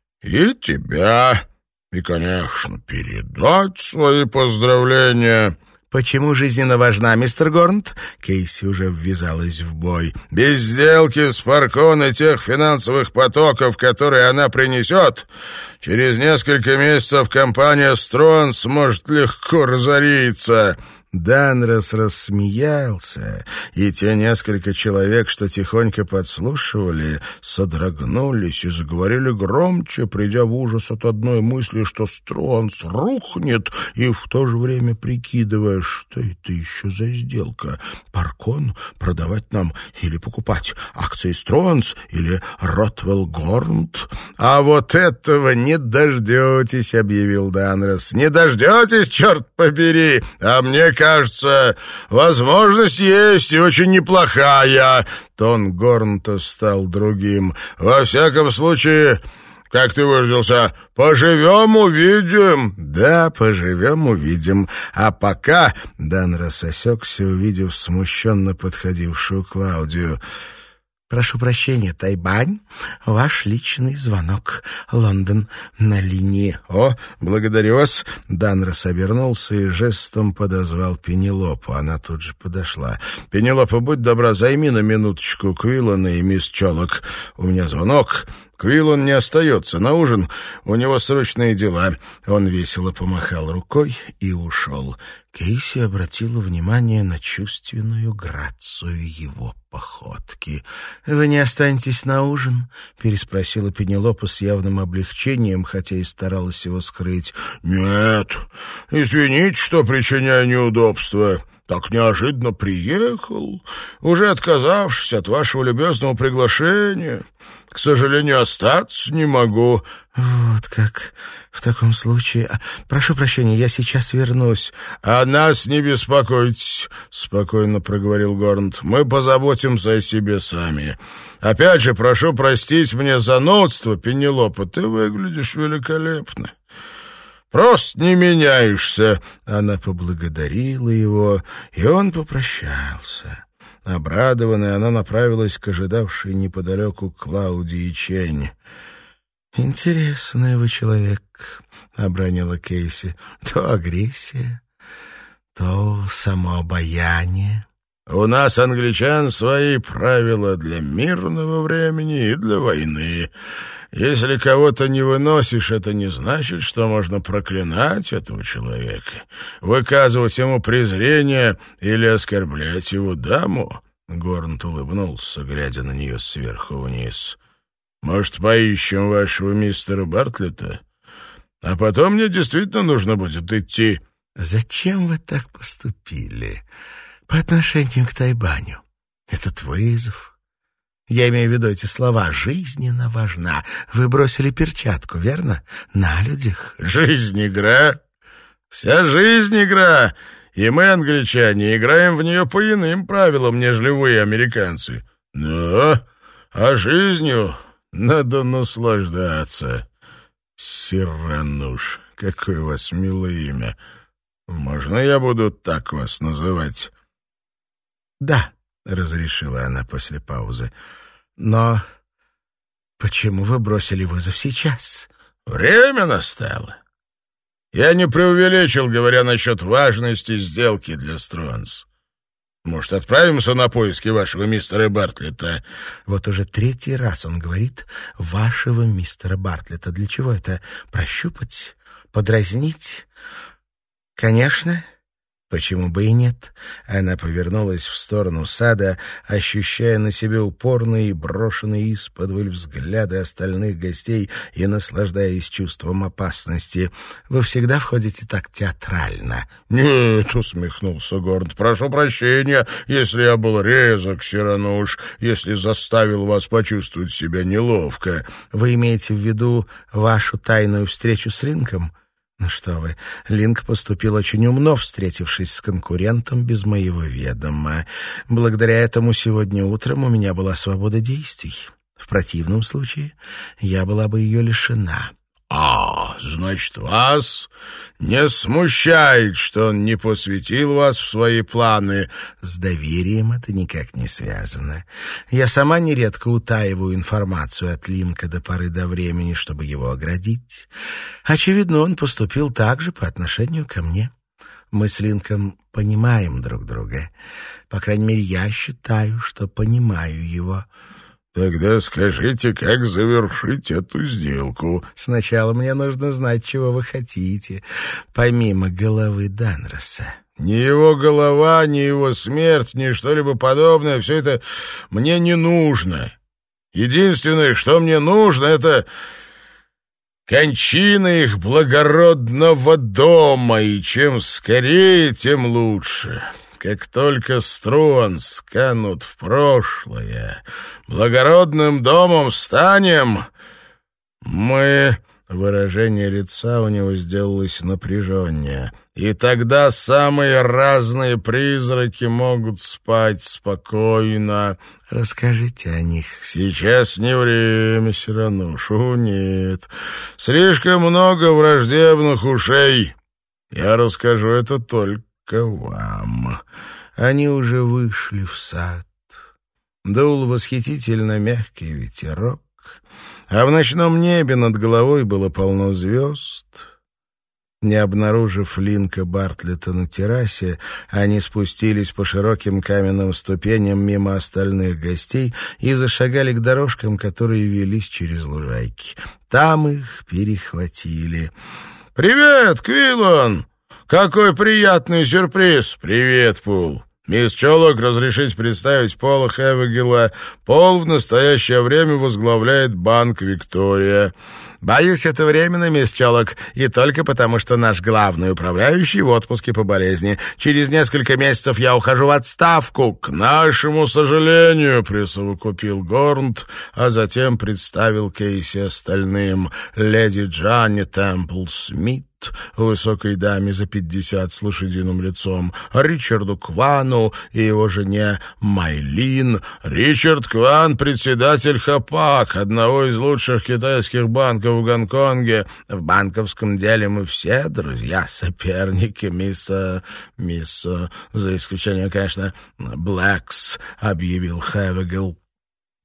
Speaker 2: И тебя, и, конечно, передать свои поздравления».
Speaker 1: «Почему жизненно важна, мистер Горнт?» Кейси уже ввязалась в бой.
Speaker 2: «Без сделки с Паркон и тех финансовых потоков, которые она принесет, через несколько месяцев компания Стронс может легко разориться».
Speaker 1: Данрос рассмеялся, и те несколько человек, что тихонько подслушивали, содрогнулись и заговорили громче, придя в ужас от одной мысли, что Стронс рухнет, и в то же время прикидывая, что это еще за сделка. Паркон продавать нам или покупать? Акции Стронс или Ротвелл Горнт? «А вот этого не дождетесь», — объявил Данрос. «Не дождетесь, черт побери! А мне кажется, возможность есть и очень неплохая». Тон Горнта стал другим. «Во всяком случае, как ты выразился, поживем, увидим». «Да, поживем, увидим. А пока...» — Данрос осекся, увидев смущенно подходившую Клаудию. «Прошу прощения, Тайбань, ваш личный звонок. Лондон на линии».
Speaker 2: «О, благодарю вас».
Speaker 1: Данрос обернулся и жестом подозвал Пенелопу. Она тут же подошла.
Speaker 2: «Пенелопа, будь добра, займи на минуточку Квиллана и мисс Чолок. У меня звонок». Квиллан не остается на ужин, у него срочные дела. Он весело помахал рукой и ушел.
Speaker 1: Кейси обратила внимание на чувственную грацию его походки. «Вы не останетесь на ужин?» — переспросила Пенелопа с явным облегчением, хотя и старалась его скрыть.
Speaker 2: «Нет, извините, что причиняю неудобства. Так неожиданно приехал, уже отказавшись от вашего любезного приглашения. К сожалению, остаться не могу».
Speaker 1: «Вот как. В таком случае... Прошу прощения, я сейчас вернусь».
Speaker 2: «О нас не беспокойтесь», — спокойно проговорил Горнт. «Мы позаботимся о себе сами. Опять же, прошу простить мне занудство, Пенелопа, ты выглядишь великолепно. Просто не меняешься».
Speaker 1: Она поблагодарила его, и он попрощался. Обрадованная, она направилась к ожидавшей неподалеку Клаудии Чень. «Интересный вы человек», — обронила Кейси. «То агрессия, то самообаяние».
Speaker 2: У нас, англичан, свои правила для мирного времени и для войны. Если кого-то не выносишь, это не значит, что можно проклинать этого человека, выказывать ему презрение или оскорблять его даму. Горнт улыбнулся, глядя на нее сверху вниз. «Может, поищем вашего мистера Бартлетта? А потом мне действительно нужно будет идти».
Speaker 1: «Зачем вы так поступили по отношению к Тайбаню? Этот вызов. Я имею в виду эти слова. Жизненно важна. Вы бросили перчатку, верно? На людях».
Speaker 2: «Жизнь — игра. Вся жизнь — игра. И мы, англичане, играем в нее по иным правилам, нежели вы, американцы. Да, а жизнью надо наслаждаться. Сирануш, какое у вас милое имя. Можно я буду так вас называть?»
Speaker 1: «Да», — разрешила она после паузы. «Но почему вы бросили вызов сейчас?»
Speaker 2: «Время настало. Я не преувеличил, говоря насчет важности сделки для Стронс. Может, отправимся на поиски вашего мистера Бартлетта?»
Speaker 1: Вот уже третий раз он говорит «вашего мистера Бартлетта». Для чего это? Прощупать? Подразнить? «Конечно. Почему бы и нет?» Она повернулась в сторону сада, ощущая на себе упорные и брошенные исподволь взгляды остальных гостей и наслаждаясь чувством опасности. «Вы всегда входите так театрально».
Speaker 2: «Нет», — усмехнулся Горнт, — «прошу прощения, если я был резок, Сирануш, если заставил вас почувствовать себя неловко».
Speaker 1: «Вы имеете в виду вашу тайную встречу с Линком?» «Ну что вы, Линк поступил очень умно, встретившись с конкурентом без моего ведома. Благодаря этому сегодня утром у меня была свобода действий. В противном случае я была бы ее лишена».
Speaker 2: «А, значит, вас не смущает, что он не посвятил вас в свои планы?»
Speaker 1: «С доверием это никак не связано. Я сама нередко утаиваю информацию от Линка до поры до времени, чтобы его оградить. Очевидно, он поступил так же по отношению ко мне. Мы с Линком понимаем друг друга. По крайней мере, я считаю, что понимаю его».
Speaker 2: «Тогда скажите, как завершить эту сделку?»
Speaker 1: «Сначала мне нужно знать, чего вы хотите, помимо головы Данроса».
Speaker 2: «Ни его голова, ни его смерть, ни что-либо подобное, все это мне не нужно. Единственное, что мне нужно, это кончина их благородного дома, и чем скорее, тем лучше». Как только Стронс канут в прошлое, благородным домом станем, мы...» Выражение лица у него сделалось напряженнее. «И тогда самые разные призраки могут спать спокойно».
Speaker 1: «Расскажите о них».
Speaker 2: «Сейчас не время, Сиранушу, нет. Слишком много враждебных ушей. Я расскажу это только к вам».
Speaker 1: Они уже вышли в сад. Дул восхитительно мягкий ветерок, а в ночном небе над головой было полно звезд. Не обнаружив Линка Бартлетта на террасе, они спустились по широким каменным ступеням мимо остальных гостей и зашагали к дорожкам, которые велись через лужайки. Там их перехватили.
Speaker 2: «Привет, Квиллон! Какой приятный сюрприз! Привет, Пул! Мисс Чолок, разрешить представить Пола Хевигела. Пол в настоящее время возглавляет банк «Виктория».
Speaker 1: Боюсь, это временно, мисс Чолок, и только потому, что наш главный управляющий в отпуске по болезни. Через несколько месяцев я ухожу в отставку.
Speaker 2: К нашему сожалению, присовокупил Горнт, а затем представил Кейси остальным. Леди Джанни Темпл Смит, высокой даме за пятьдесят с лошадиным лицом, Ричарду Квану и его жене Майлин. Ричард Кван — председатель Хапак, одного из лучших китайских банков в Гонконге. В банковском деле мы все друзья, соперники, мисс... мисс... за исключением, конечно, Блэкс, объявил Хевигел.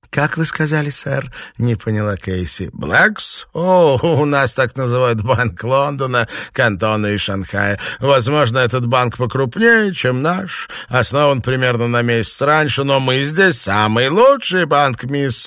Speaker 1: «Как вы сказали, сэр?» — не поняла Кейси. «Блэкс? О, у нас так называют Банк Лондона, Кантона и Шанхая. Возможно, этот банк покрупнее, чем наш. Основан примерно на месяц раньше, но мы здесь самый лучший банк, мисс...»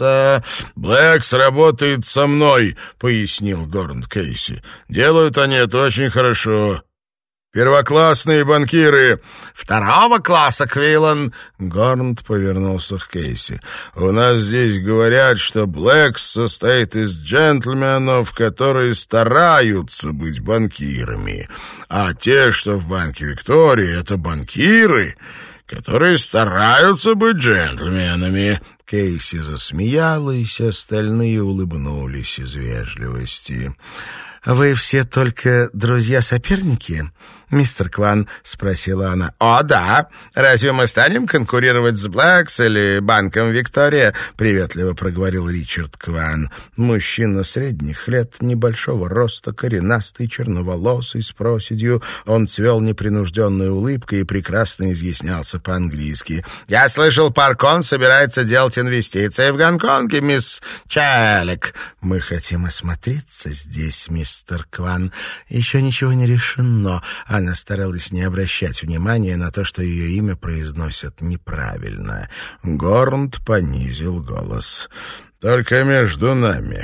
Speaker 2: «Блэкс работает со мной», — пояснил Горнт Кейси. «Делают они это очень хорошо». «Первоклассные банкиры!»
Speaker 1: «Второго класса, Квиллан!»
Speaker 2: Горнт повернулся к Кейси. «У нас здесь говорят, что Блэкс состоит из джентльменов, которые стараются быть банкирами. А те, что в банке Виктория, это банкиры, которые стараются быть джентльменами».
Speaker 1: Кейси засмеялась, остальные улыбнулись из вежливости. «Вы все только друзья-соперники, мистер Кван?» — спросила она. «О, да. Разве мы станем конкурировать с Блэкс или Банком Виктория?» — приветливо проговорил Ричард Кван. Мужчина средних лет, небольшого роста, коренастый, черноволосый, с проседью. Он цвел непринужденной улыбкой и прекрасно изъяснялся по-английски. «Я слышал, Паркон собирается делать инвестиции в Гонконге, мисс Чалек». «Мы хотим осмотреться здесь, мистер Кван. Еще ничего не решено». Она старалась не обращать внимания на то, что ее имя произносят неправильно.
Speaker 2: Горнт понизил голос. «Только между нами.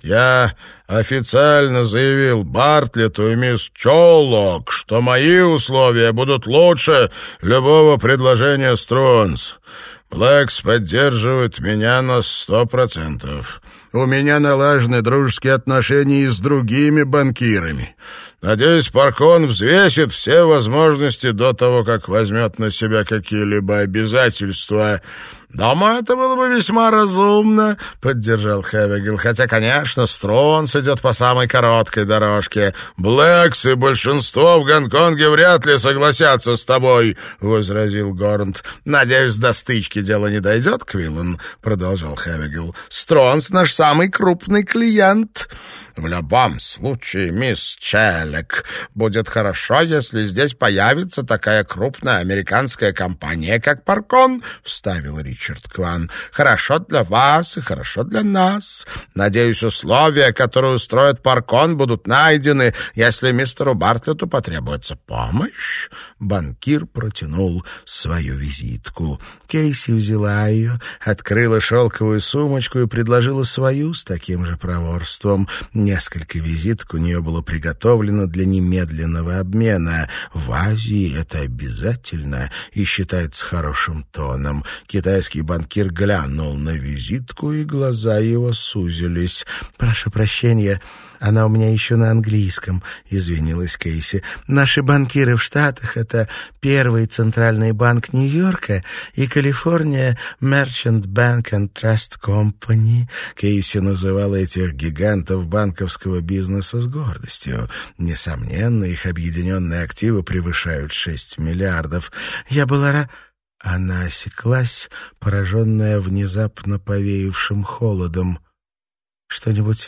Speaker 2: Я официально заявил Бартлетту и мисс Чолок, что мои условия будут лучше любого предложения Стронс. Блэкс поддерживает меня на сто процентов. У меня налажены дружеские отношения и с другими банкирами. Надеюсь, Паркон взвесит все возможности до того, как возьмет на себя какие-либо обязательства». «Думаю, это было бы весьма разумно», — поддержал Хевигел. «Хотя, конечно, Стронс идет по самой короткой дорожке». «Блэкс и большинство в Гонконге вряд ли согласятся с тобой», — возразил Горнт.
Speaker 1: «Надеюсь, до стычки дело не дойдет, Квиллан», — продолжал Хевигел. «Стронс наш самый крупный клиент». «В любом случае, мисс Челлек, будет хорошо, если здесь появится такая крупная американская компания, как Паркон», — вставил Ричард Кван. «Хорошо для вас и хорошо для нас. Надеюсь, условия, которые устроит Паркон, будут найдены, если мистеру Бартлетту потребуется помощь». Банкир протянул свою визитку. Кейси взяла ее, открыла шелковую сумочку и предложила свою с таким же проворством. Несколько визиток у нее было приготовлено для немедленного обмена. В Азии это обязательно и считается хорошим тоном. Китайский банкир глянул на визитку, и глаза его сузились. «Прошу прощения, она у меня еще на английском», — извинилась Кейси. «Наши банкиры в Штатах — это Первый Центральный банк Нью-Йорка и Калифорния Merchant Bank and Trust Company». Кейси называла этих гигантов банковского бизнеса с гордостью. Несомненно, их объединенные активы превышают шесть миллиардов. Я была рада... Она осеклась, пораженная внезапно повеявшим холодом. «Что-нибудь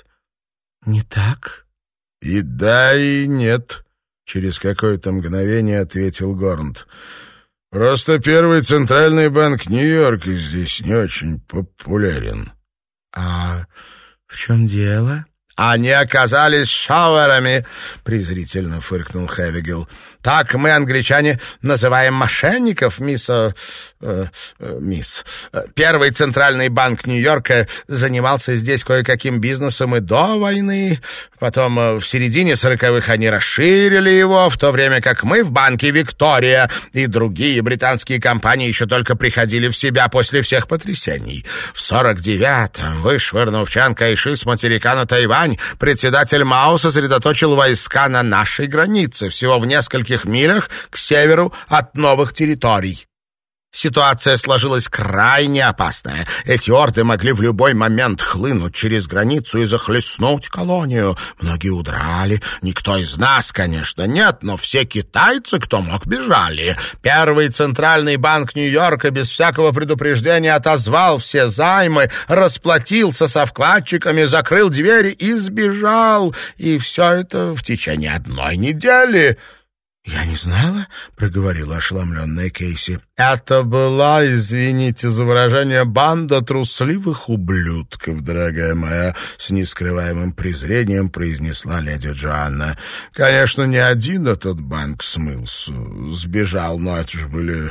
Speaker 1: не так?»
Speaker 2: «И да, и нет», — через какое-то мгновение ответил Горнт. «Просто Первый Центральный банк Нью-Йорка здесь не очень популярен».
Speaker 1: «А в чем дело?»
Speaker 3: «Они оказались шауэрами», — презрительно фыркнул Хевигел. «Так мы, англичане, называем мошенников, мисс... Э, э, мисс. Первый Центральный банк Нью-Йорка занимался здесь кое-каким бизнесом и до войны. Потом э, в середине сороковых они расширили его, в то время как мы в банке «Виктория» и другие британские компании еще только приходили в себя после всех потрясений. В сорок девятом, вышвырнув Чан Кайши с материка на Тайвань, председатель Мао сосредоточил войска на нашей границе, всего в нескольких милях к северу от новых территорий. Ситуация сложилась крайне опасная. Эти орды могли в любой момент хлынуть через границу и захлестнуть колонию. Многие удрали. Никто из нас, конечно, нет, но все китайцы, кто мог, бежали. Первый Центральный банк Нью-Йорка без всякого предупреждения отозвал все займы, расплатился со вкладчиками, закрыл двери и сбежал. И все это в течение одной недели. «Я не знала», — проговорила ошеломленная Кейси.
Speaker 2: «Это была, извините за выражение, банда трусливых ублюдков, дорогая моя», — с нескрываемым презрением произнесла леди Джоанна. «Конечно, не один этот банк смылся, сбежал, но это же были...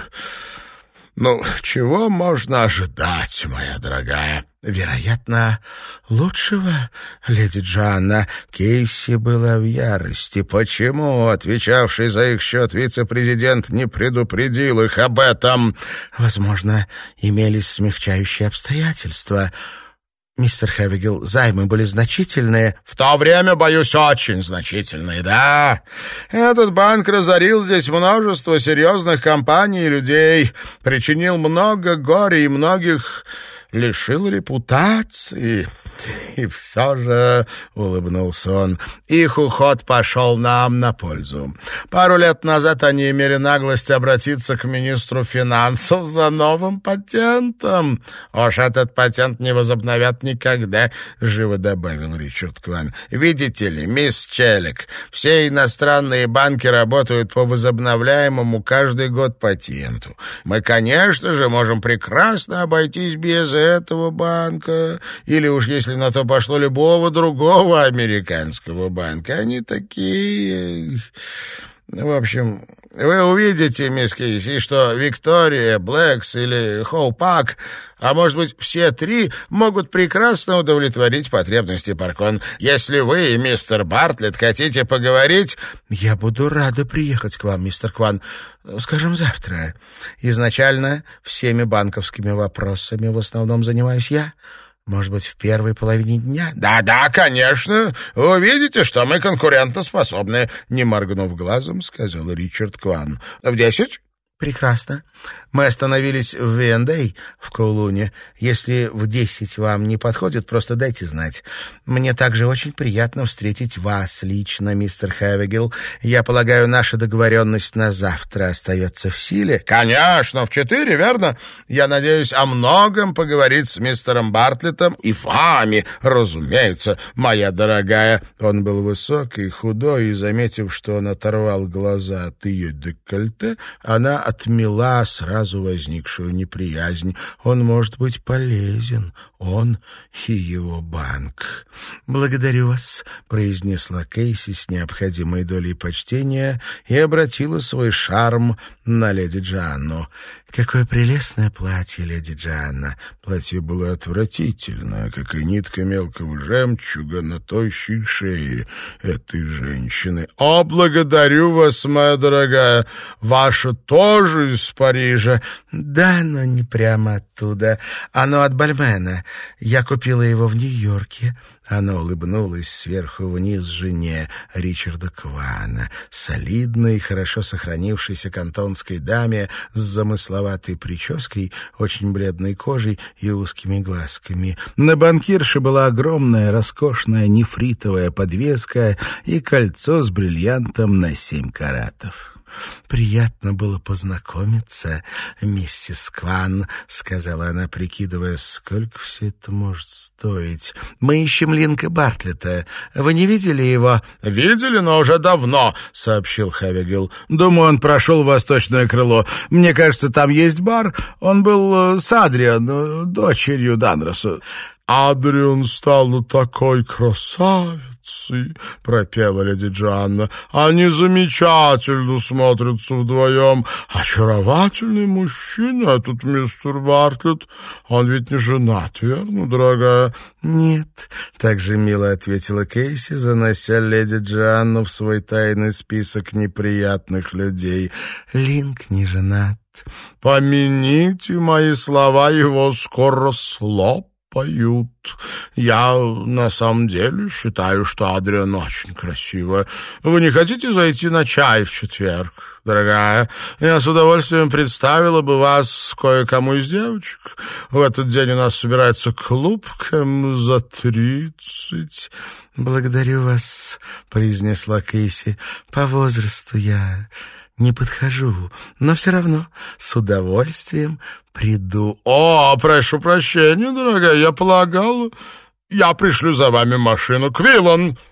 Speaker 2: Ну, чего можно ожидать, моя дорогая?»
Speaker 3: «Вероятно, лучшего, леди Джоанна». Кейси была в ярости. Почему отвечавший за их счет вице-президент не предупредил их об этом? Возможно, имелись смягчающие обстоятельства. «Мистер Хэвигел, займы были значительные».
Speaker 2: «В то время, боюсь, очень значительные, да. Этот банк разорил здесь множество серьезных компаний и людей, причинил много горя и многих лишил репутации. И все же, — улыбнулся он, — их уход пошел нам на пользу. Пару лет назад они имели наглость обратиться к министру финансов за новым патентом. Уж этот патент не возобновят никогда, — живо добавил Ричард Кван. Видите ли, мисс Челлик, все иностранные банки работают по возобновляемому каждый год патенту. Мы, конечно же, можем прекрасно обойтись без этого банка, или уж если на то пошло любого другого американского банка. Они такие... В общем, вы увидите, мисс Кейси, что Виктория, Блэкс или Хоупак, а может быть все три, могут прекрасно удовлетворить потребности Паркон. Если вы, мистер Бартлетт, хотите поговорить...
Speaker 3: Я буду рада приехать к вам, мистер Кван, скажем, завтра. Изначально всеми банковскими вопросами в основном занимаюсь я. Может быть, в первой половине дня?
Speaker 2: Да-да, конечно. Вы увидите, что мы конкурентоспособны, не моргнув глазом, сказал Ричард Кван. В десять?
Speaker 3: Прекрасно. Мы остановились в Вендей, в Коулуне. Если в десять вам не подходит, просто дайте знать. Мне также очень приятно встретить вас лично, мистер Хэвигел. Я полагаю, наша договоренность на завтра остается в силе?
Speaker 2: Конечно, в четыре, верно? Я надеюсь о многом поговорить с мистером Бартлеттом и вами, разумеется, моя дорогая. Он был высокий, худой, и, заметив, что он оторвал глаза от ее декольте, она отмела сразу возникшую неприязнь. Он может быть полезен, он и его банк. «Благодарю вас», — произнесла Кейси с необходимой долей почтения и обратила свой шарм на леди Джоанну. «Какое прелестное платье, леди Джоанна!» Платье было отвратительное, как и нитка мелкого жемчуга на тощей шее этой женщины. «О, благодарю вас, моя дорогая! Ваша тоже из Парижа?»
Speaker 3: «Да, но не прямо оттуда. Оно от Бальмена. Я купила его в Нью-Йорке». Она улыбнулась сверху вниз жене Ричарда Квана, солидной, хорошо сохранившейся кантонской даме с замысловатой прической, очень бледной кожей и узкими глазками. На банкирше была огромная, роскошная нефритовая подвеска и кольцо с бриллиантом на семь каратов. «Приятно было познакомиться, миссис Кван», — сказала она, прикидывая, сколько все это может стоить. «Мы ищем Линка Бартлетта. Вы не видели его?»
Speaker 2: «Видели, но уже давно», — сообщил Хэвигел.
Speaker 1: «Думаю, он прошел в восточное крыло. Мне кажется, там есть бар. Он был с Адриан, дочерью Данроса».
Speaker 2: «Адриан стала такой красавицей», — пропела леди Джоанна. «Они замечательно смотрятся вдвоем. Очаровательный мужчина этот мистер Бартлетт. Он ведь не женат, верно, дорогая?»
Speaker 3: «Нет», — так же мило ответила Кейси, занося леди Джоанну в свой тайный список неприятных людей. «Линк не женат».
Speaker 2: «Помяните мои слова, его скоро слоп поют. Я на самом деле считаю, что Адриан очень красивая. Вы не хотите зайти на чай в четверг, дорогая? Я с удовольствием представила бы вас кое-кому из девочек. В этот день у нас собирается клуб кем за тридцать».
Speaker 3: «Благодарю вас», — произнесла Кейси. «По возрасту я не подхожу, но все равно с удовольствием приду».
Speaker 2: «О, прошу прощения, дорогая, я полагал, я пришлю за вами машину. Квиллан,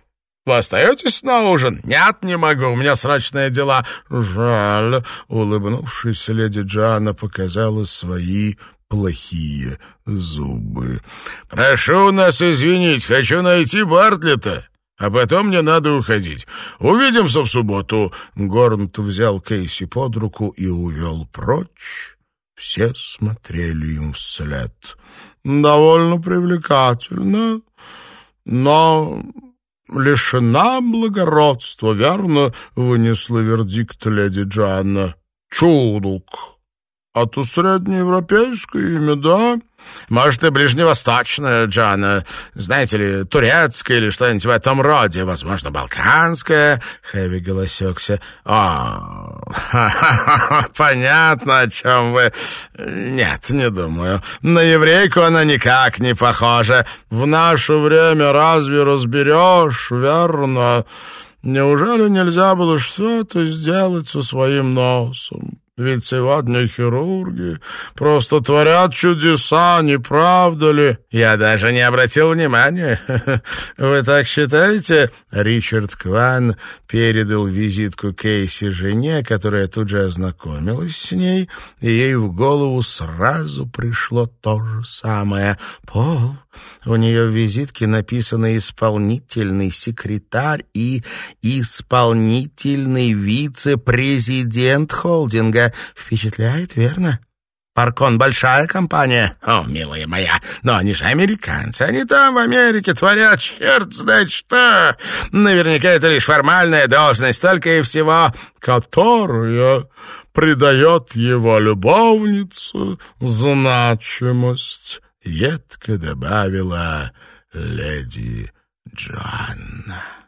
Speaker 2: Вы остаетесь на ужин? Нет, не могу, у меня срочные дела. Жаль, улыбнувшись, леди Джоанна показала свои плохие зубы. Прошу нас извинить, хочу найти Бартлета. А потом мне надо уходить. Увидимся в субботу. Горнт взял Кейси под руку и увел прочь. Все смотрели им вслед. Довольно привлекательно, но лишена благородства, верно? Вынесла вердикт леди Джоанна. Чудок. А то среднеевропейское имя, да? Может, и ближневосточное, Джоанна. Знаете ли, турецкое или что-нибудь в этом роде. Возможно, балканское. Хевигел осекся. О, понятно, о чем вы. Нет, не думаю. На еврейку она никак не похожа. В наше время разве разберешь, верно? Неужели нельзя было что-то сделать со своим носом? Ведь сегодня хирурги просто творят чудеса, не правда ли? Я даже не обратил внимания. Вы так считаете? Ричард Кван передал визитку Кейси жене, которая тут же ознакомилась с ней, и ей в голову сразу пришло то же самое. Пол, у нее в визитке написано «исполнительный секретарь» и «исполнительный вице-президент холдинга». Впечатляет, верно? Паркон — большая компания. О, милая моя, но они же американцы. Они там, в Америке, творят черт знает что. Наверняка это лишь формальная должность, только и всего, которая придает его любовнице значимость. Едко добавила леди Джоанна.